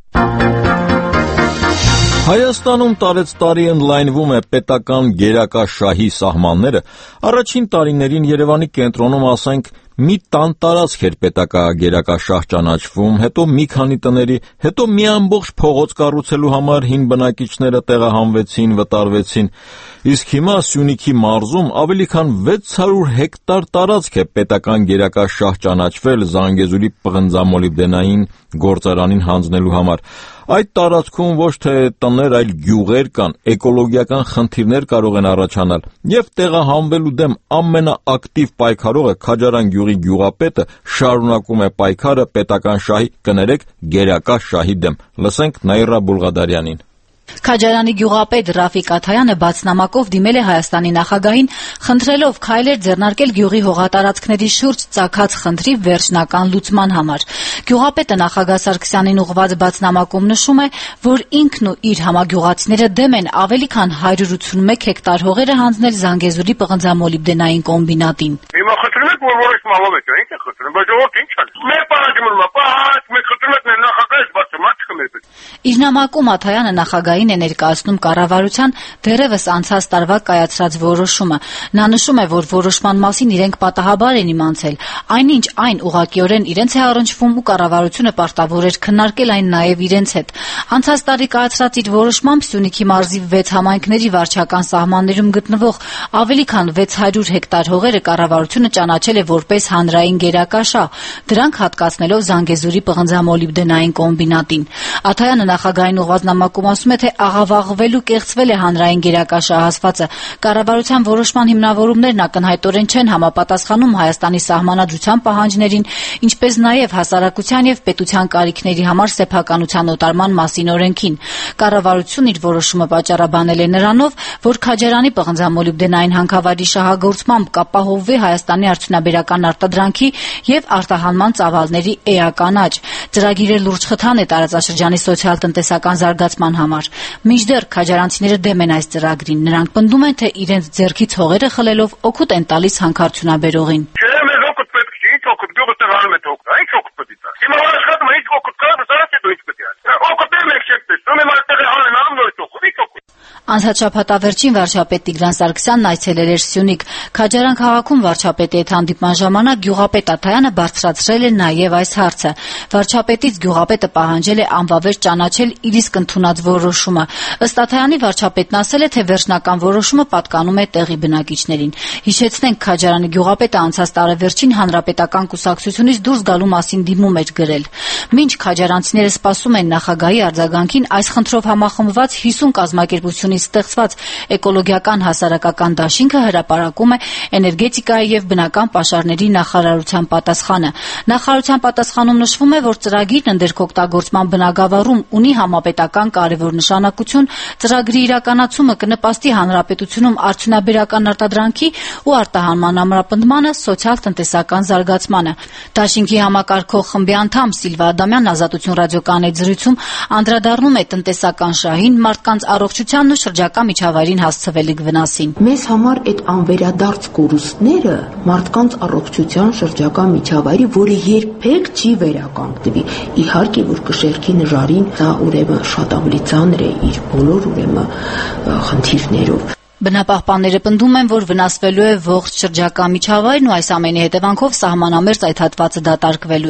Հայաստանում տարեցտարի ընդլայնվում է պետական գերակաշահի սահմանները։ Առաջին տարիներին Երևանի կենտրոնում, ասենք, մի տան տարածք էր պետակագերակաշահ ճանաչվում, հետո մի քանի տների, հետո մի ամբողջ փողոց կառուցելու համար հին բնակիչները տեղահանվեցին, վտարվեցին։ Իսկ հիմա Սյունիքի մարզում ավելի քան վեց հարյուր հեկտար տարածք է պետական գերակաշահ ճանաչվել Զանգեզուրի պղնձամոլիբդենային գործարանին հանձնելու համար։ Այդ տարածքում ոչ թե տներ, այլ գյուղեր կան, էկոլոգիական խնդիրներ կարող են առաջանալ, եւ տեղահանվելու դեմ ամենաակտիվ պայքարողը Քաջարան գյուղի գյուղապետը շարունակում է պայքարը պետական շահի, կներեք, գերակաշահի դեմ։ Լսենք Նաիրա Բուլղադարյանին։ Քաջարանի գյուղապետ Ռաֆիկ Աթայանը բացնամակով դիմել է Հայաստանի նախագահին, խնդրելով քայլեր ձեռնարկել գյուղի հողատարածքների շուրջ ծագած խնդրի վերջնական լուծման համար։ Գյուղապետը նախագահ Սարգսյանին ուղղված բացնամակում նշում է, որ ինքն ու իր համագյուղացիները դեմ են ավելի քան հարյուր ութսունմեկ հեկտար հողերը հանձնել Զանգեզուրի պղնձամոլիբդենային կոմբինատին։ Հիմա խնդրում եք, որ որոշ մալով եք, ինչ է խնդրում, բայց ժողովուրդը ինչ անի։ Մեր պարագիմում է, պահած, մենք խնդրում ենք նախագահից բացամաց չկմերբեք։ Իր նամակում Աթայանը նախագահին է ներկայացնում կառավարության դեռևս անցած տարվա կայացրած որոշումը։ Նա նշում է, որ որոշման մասին իրենք պատահաբար են իմացել, այնինչ այն ուղղակիորեն իրենց է առնչվում ու կառավարությունը պարտավոր էր քննարկել այն նաև իրենց հետ։ Անցած տարի կայացրած իր որոշմամբ Սյունիքի մարզի վեց համայնքների վարչական սահմաններում գտնվող ավելի քան վեց հարյուր հեկտար հողերը կառավարությունը ճանաչել է որպես հանրային գերակաշահ, դրանք հատկացնելով Զանգեզուրի պղնձամոլիբդենային կոմբինատին։ Աթայանը նախագահային ուղղված նամակում ասում է, թե աղավաղվել ու կեղծվել է հանրային գերակաշահ ասվածը։ Կառավարության որոշման հիմնավորումներն ակնհայտորեն չեն համապատասխանում Հայաստանի սահմանադրության պահանջներին, ինչպես նաև հասարակության եւ պետության կարիքների համար սեփականության օտարման մասին օրենքին։ Կառավարությունն իր որոշումը պատճառաբանել է նրանով, որ Քաջարանի պղնձամոլիբդենային հանքավայրի շահագործմամբ կապահովվի Հայաստանի արդյունաբերական արտադրանքի եւ արտահանման ծավալների էական աճ։ Ծրագիրը լուրջ խթան է տարածաշրջանի սոցիալ-տնտեսական զարգացման համար։ Մինչդեռ քաջարանցիները դեմ են այս ծրագրին։ Նրանք պնդում են, թե իրենց ձեռքից հողերը խլելով օգուտ են տալիս հանքարդյունաբերողին։ Չէ, մեզ օգուտ պետք չի, ինչ օգուտ, գյուղը տեղանում է օգուտ, ինչ օգուտ պետք է։ Հիմա աշխատում է, ինչ օգուտ կա, սարած է դու ինչ պետք է։ Օգուտ է մեկ չեք տեսնում, եմ այդտեղ անեն անում նորից օգուտ, ինչ օգուտ։ Անցած շաբաթավերջին վարչապետ Տիգրան Սարգսյանն այցելել էր Սյունիք։ Քաջարան քաղաքում վարչապետի հետ հանդիպման ժամանակ գյուղապետ Աթայանը բարձրացրել է նաև այս հարցը։ Վարչապետից գյուղապետը պահանջել է անվավեր ճանաչել իր իսկ ընդունած որոշումը։ Ըստ Աթայանի վարչապետն ասել է, թե վերջնական որոշումը պատկանում է տեղի բնակիչներին։ Հիշեցնենք, Քաջարանի գյուղապետը անցած տարեվերջին հանրապետական կուսակցությունից դուրս գալու մասին դիմում էր գրել։ Մինչ քաջարանցիները սպասում են նախագահի արձագանքին, այս խնդրով համախմբված հիսուն կազմակերպությունից ստեղծված էկոլոգիական հասարակական դաշինքը հրապարակում է էներգետիկայի եւ բնական պաշարների նախարարության պատասխանը։ Նախարարության պատասխանում նշվում է, որ ծրագիրն ընդերքօգտագործման բնագավառում ունի համապետական կարևոր նշանակություն, ծրագրի իրականացումը կնպաստի հանրապետությունում արդյունաբերական արտադրանքի ու արտահանման ամրապնդմանը, սոցիալ-տնտեսական զարգացմանը։ Դաշինքի համակարգող խմբի անդամ Սիլվա Ադամյանն Ազատություն ռադիոկայանի հետ զրույցում անդրադառնում է տնտեսական շահին, մարդկանց առողջությանն ու շրջակա միջավայրին հասցվելիք վնասին։ Մեզ համար այդ անվերադարձ կորուստները մարդկանց առողջության, շրջակա միջավայրի, որը երբեք չի վերականգնվի։ Իհարկե, որ կշերքի նժարին դա ուրեմն շատ ավելի ծանր է իր բոլոր ուրեմն խնդիրներով։ Բնապահպանները պնդում են, որ վնասվելու է ողջ շրջակա միջավայրն ու այս ամենի հետևանքով սահմանամերձ այդ հատվածը դատարկվելու է։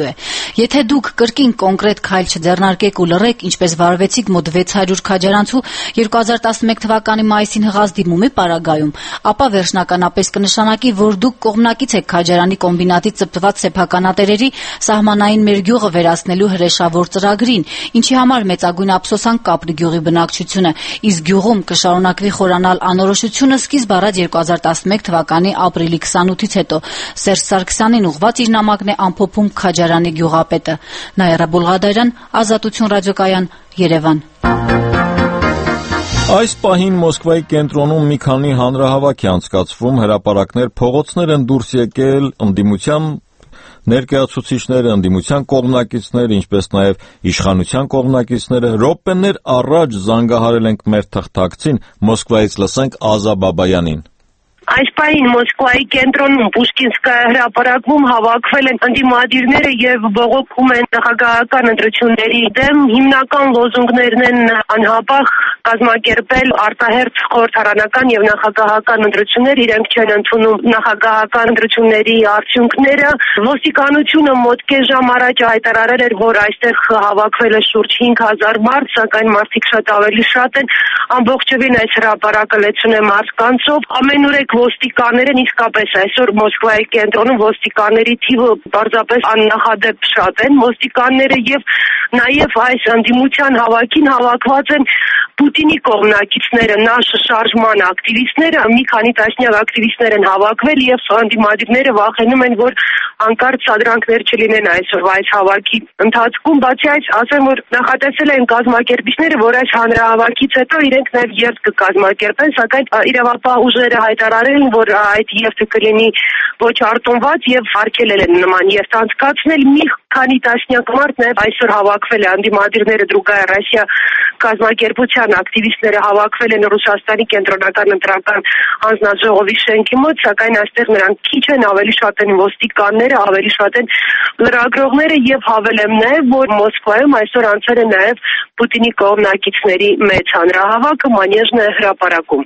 Եթե դուք կրկին կոնկրետ քայլ չձեռնարկեք ու լռեք, ինչպես վարվեցիք մոտ վեց հարյուր քաջարանցու երկու հազար տասնմեկ թվականի մայիսին հղած դիմումի պարագայում, ապա վերջնականապես կնշանակի, որ դուք կողմնակից եք քաջարանի կոմբինատի ծպտված սեփականատերերի սահմանային մեր գյուղը վերացնելու հրեշավոր ծրագրին, ինչի համար մեծագույն ափսոսանք կապրի գյուղի բնակչությունը, իսկ գյուղում կշարունակվի խորանալ անորոշությունը սկիզբ առած երկու հազար տասնմեկ թվականի ապրիլի քսանութից հետո։ Սերժ Սարգսյանին ուղղված իր նամակն է ամփոփում քաջարանի գյուղապետը։ Նաիրա Բուլղադարյան, Ազատություն ռադիոկայան, Երևան։ Այս պահին Մոսկվայի կենտրոնում մի քանի հանրահավաք է անցկացվում, հրապարակներ, փողոցներ են դուրս եկել ընդդիմության ներկայացուցիչները, ընդդիմության կողմնակիցները, ինչպես նաև իշխանության կողմնակիցները։ Րոպեներ առաջ զանգահարել ենք մեր թղթակցին, Մոսկվայից լսենք Ազա Բաբայանին։ Այս պահին Մոսկվայի կենտրոնում Պուշկինսկայա հրապարակում հավաքվել են ընդդիմադիրները եւ բողոքում են նախագահական ընտրությունների դեմ։ Հիմնական լոզունգներն են անհապաղ կազմակերպել արտահերթ խորհրդարանական եւ նախագահական ընտրություններ, իրենք չեն ընդունում նախագահական ընտրությունների արդյունքները։ Ոստիկանությունը մոտ կես ժամ առաջ հայտարարել էր, որ այստեղ հավաքվել է շուրջ հինգ հազար մարդ, սակայն մարդիկ շատ ավելի շատ են։ Ամբողջովին այս հրապարակը լեցուն է մարդկանցով։ Ամենուրեք ոստիկաններն իսկապես այսօր Մոսկվայի կենտրոնում ոստիկանների թիվը բարձրապես աննախադեպ շատ են։ Ոստիկանները եւ նաեւ այս ընդդիմության հավաքին հավաքված են Պուտինի կողմնակիցները, նաշ շարժման ակտիվիստները, մի քանի տասնյակ ակտիվիստներ են հավաքվել եւ ընդդիմադիրները վախենում են, որ անկարգ սադրանքներ չլինեն այսօրվա այս հավաքի ընթացքում։ Բացի այս, ասեմ, որ նախատեսել են կազմակերպիչները, որ այս հանրահավաքից հետո իրենք նաեւ երթ կկազմակերպեն, սակայն իրավապահ ուժերը հայտարարել, որ այդ երթը կլինի ոչ արտոնված եւ արգելել են նման երթ անցկացնել։ Մի քանի տասնյակ մարդ նաեւ այսօր հավաքվել է անդիմադիրները Դրուգայա Ռոսիա կազմակերպության ակտիվիստները հավաքվել են Ռուսաստանի կենտրոնական ընտրական հանձնաժողովի շենքի մոտ, սակայն այստեղ նրանք քիչ են, ավելի շատ են ոստիկանները, ավելի շատ են լրագրողները եւ հավելեմ նաեւ, որ Մոսկվայում այսօր անցել է նաեւ Պուտինի կողմնակիցների մեծ հանրահավաքը, Մանեժն է հրապարակում։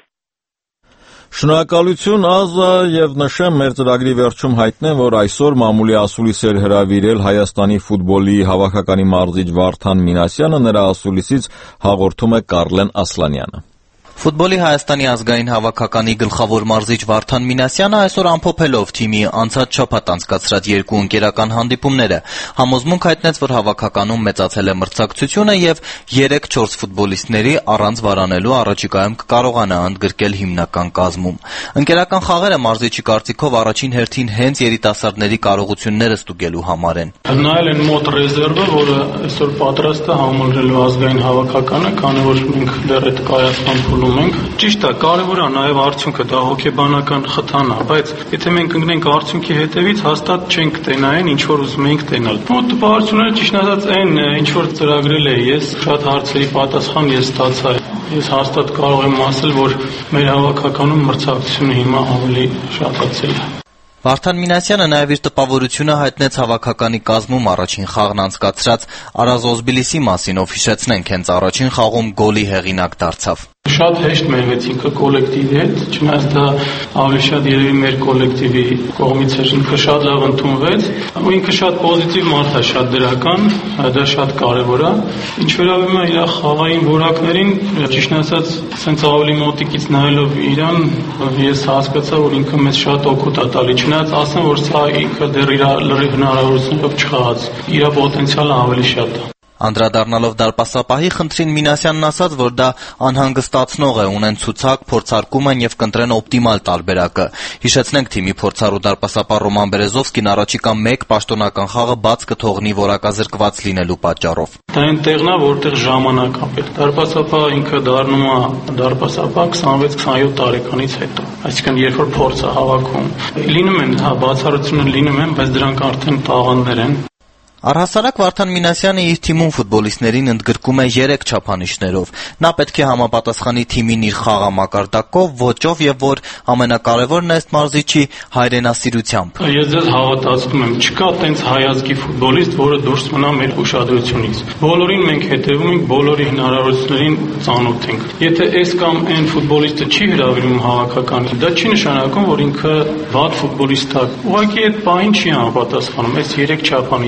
Շնորհակալություն Ազա եւ նշեմ մեր ծրագրի վերջում հայտնեմ, որ այսօր մամուլի ասուլիս էր հրավիրել Հայաստանի ֆուտբոլի հավաքականի մարզիչ Վարդան Մինասյանը, նրա ասուլիսից հաղորդում է Կարլեն Ասլանյանը։ Ֆուտբոլի Հայաստանի ազգային հավաքականի գլխավոր մարզիչ Վարդան Մինասյանը այսօր ամփոփելով թիմի անցած շաբաթ անցկացրած երկու ընկերական հանդիպումները համոզմունք հայտնեց, որ հավաքականում մեծացել է մրցակցությունը եւ երեք-չորս ֆուտբոլիստների առանց վարանելու առաջիկայում կկարողանա ընդգրկել հիմնական կազմում։ Ընկերական խաղերը մարզիչի կարծիքով առաջին հերթին հենց երիտասարդների կարողությունները ստուգելու համար են։ Նայել են մոտ ռեզերվը, որը այսօր պատրաստ է համալրելու ազգային հավաքականը, քանի որ մենք դեռ այդ կայացման ենք։ Ճիշտ է, կարևոր է նաև արդյունքը, դա հոգեբանական խթան է, բայց եթե մենք ընկնենք արդյունքի հետևից, հաստատ չենք կտենային, ինչ որ ուզում ենք տենալ։ Ու տպավորությունները ճիշտ ասած այն, ինչ որ ծրագրել է, ես շատ հարցերի պատասխան ես ստացա։ Ես հաստատ կարող եմ ասել, որ մեր հավաքականում մրցակցությունը հիմա ավելի շատացել է։ Վարդան Մինասյանը նաև իր տպավորությունը հայտնեց հավաքականի կազմում առաջին խաղն անցկացրած Արազ Օզբիլիսի մասին, ով հիշեցնենք հենց առաջին խաղում գոլի հեղինակ դարձավ։ Շատ հեշտ մերվեցինք կոլեկտիվի հետ, չնայած դա ավելի շատ երևի մեր կոլեկտիվի կողմից էր, ինքը շատ լավ ընդունվեց, ու ինքը շատ պոզիտիվ մարդ է, շատ դրական, դա շատ կարևոր է։ Ինչ վերաբերում է իր խաղային որակներին, ճիշտն ասած, սենց ավելի մոտիկից նայելով իրան, ես հասկացա, որ ինքը մեզ շատ օգուտ է տալի, չնայած ասեմ, որ սա ինքը դեռ իր լրիվ հնարավորությունով չխաղաց, իր պոտենցիալը ավելի շատ է։ Անդրադառնալով դարպասապահի խնդրին Մինասյանն ասաց, որ դա անհանգստացնող է, ունեն ցուցակ, փորձարկում են եւ կընտրեն օպտիմալ տարբերակը։ Հիշեցնենք թիմի փորձառու դարպասապահ Ռոման Բերեզովսկին առաջիկա մեկ պաշտոնական խաղը բաց կթողնի որակազրկված լինելու պատճառով։ Դա այն տեղն է, որտեղ ժամանակ է պետք։ Դարպասապահը ինքը դառնում է դարպասապահ քսանվեց քսանյոթ տարեկանից հետո։ Այսինքն երբ որ փորձ է հավաքում, լինում են, հա, բացառություններ լինում են, բայց դրանք արդեն տաղանդներ են։ Առհասարակ Վարդան Մինասյանը իր թիմում ֆուտբոլիստներին ընդգրկում է երեք չափանիշներով։ Նա պետք է համապատասխանի թիմին իր խաղամակարդակով, ոճով եւ որ ամենակարևորն է ըստ մարզիչի հայրենասիրությամբ։ Ես ձեզ հավատացնում եմ, չկա տենց հայազգի ֆուտբոլիստ, որը դուրս մնա մեր ուշադրությունից։ Բոլորին մենք հետևում ենք, բոլորի հնարավորություններին ծանոթ ենք։ Եթե այս կամ այն ֆուտբոլիստը չի հրավիրում հավաքականի, դա չի նշանակում, որ ինքը վատ ֆուտբոլիստ է։ Ուղղակի այդ պահին չի համապատասխանում այս երեք չափանիշներին։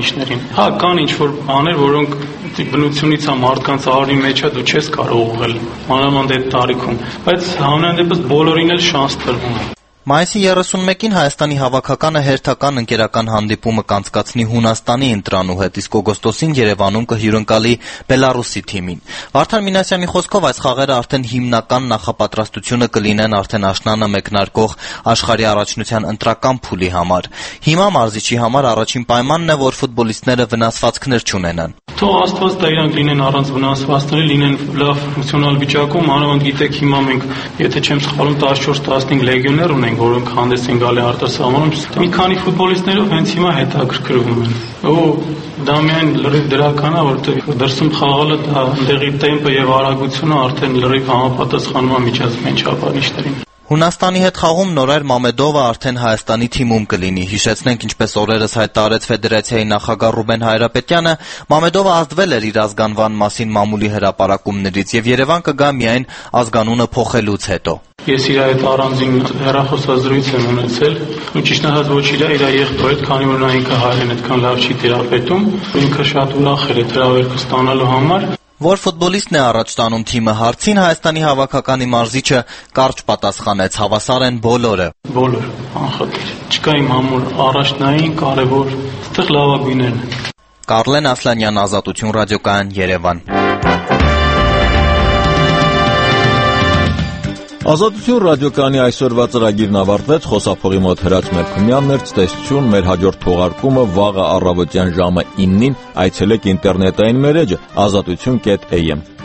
Հա, կան ինչ-որ բաներ, որոնք բնությունից է մարդկանց արի մեջ է, դու չես կարող ուղղել, մանավանդ այդ տարիքում, բայց համենայն դեպս բոլորին էլ շանս տրվում է։ Մայիսի երեսունմեկին Հայաստանի հավաքականը հերթական ընկերական հանդիպումը կանցկացնի Հունաստանի ընտրանու հետ, իսկ օգոստոսին Երևանում կհյուրընկալի Բելարուսի թիմին։ Վարդան Մինասյանի խոսքով այս խաղերը արդեն հիմնական նախապատրաստությունը կլինեն արդեն աշնանը մեկնարկող աշխարհի առաջնության ընտրական փուլի համար։ Հիմա մարզիչի համար առաջին պայմանն է, որ ֆուտբոլիստները վնասվածքներ չունենան։ Թող Աստված դա իրանք լինեն առանց վնասվածքների, լինեն լավ ֆունկցիոնալ վիճակում, մանավանդ գիտեք հիմա մենք, եթե չեմ սխալվում, տասնչորս տասնհինգ լեգիոներ ունենք, որոնք հանդես են գալի արտասահմանում, մի քանի ֆուտբոլիստներով հենց հիմա հետաքրքրվում են։ Ու դա միայն լրիվ դրական է, որովհետև դրսում խաղալը դա ընդեղի տեմպը եւ արագությունը արդեն լրիվ համապատասխանում է միջազգային չափանիշներին։ Հունաստանի հետ խաղում Նորայր Մամեդովը արդեն Հայաստանի թիմում կլինի։ Հիշեցնենք, ինչպես օրերս հայտարարեց ֆեդերացիայի նախագահ Ռուբեն Հայրապետյանը, Մամեդովը ազդվել էր իր ազգանվան մասին մամուլի հրապարակումներից եւ Երևան կգա միայն ազգանունը փոխելուց հետո։ Ես իր այդ առանձին հեռախոսազրույց եմ ունեցել, ու ճիշտ ասած ոչ իր, իր եղբոր հետ, քանի որ նա ինքը հայերեն այդքան լավ չի տիրապետում, ինքը շատ ուրախ էր այդ հրավերքը ստանալու համար։ Որ ֆուտբոլիստն է առաջ տանում թիմը հարցին, Հայաստանի հավաքականի մարզիչը կարճ պատասխանեց. հավասար են բոլորը։ Բոլոր, անխտիր։ Չկա իմ համար առաջնային, կարևոր, այդտեղ լավագույններն են։ Կարլեն Ասլանյան, Ազատություն ռադիոկայան, Երևան։ Ազատություն ռադիոկայանի այսօրվա ծրագիրն ավարտվեց, խոսափողի մոտ Հրաչ Մելքումյանն էր, ցտեսություն, մեր հաջորդ թողարկումը վաղը առավոտյան ժամը իննին այցելեք ինտերնետային մեր էջը ազատություն կետ էյ էմ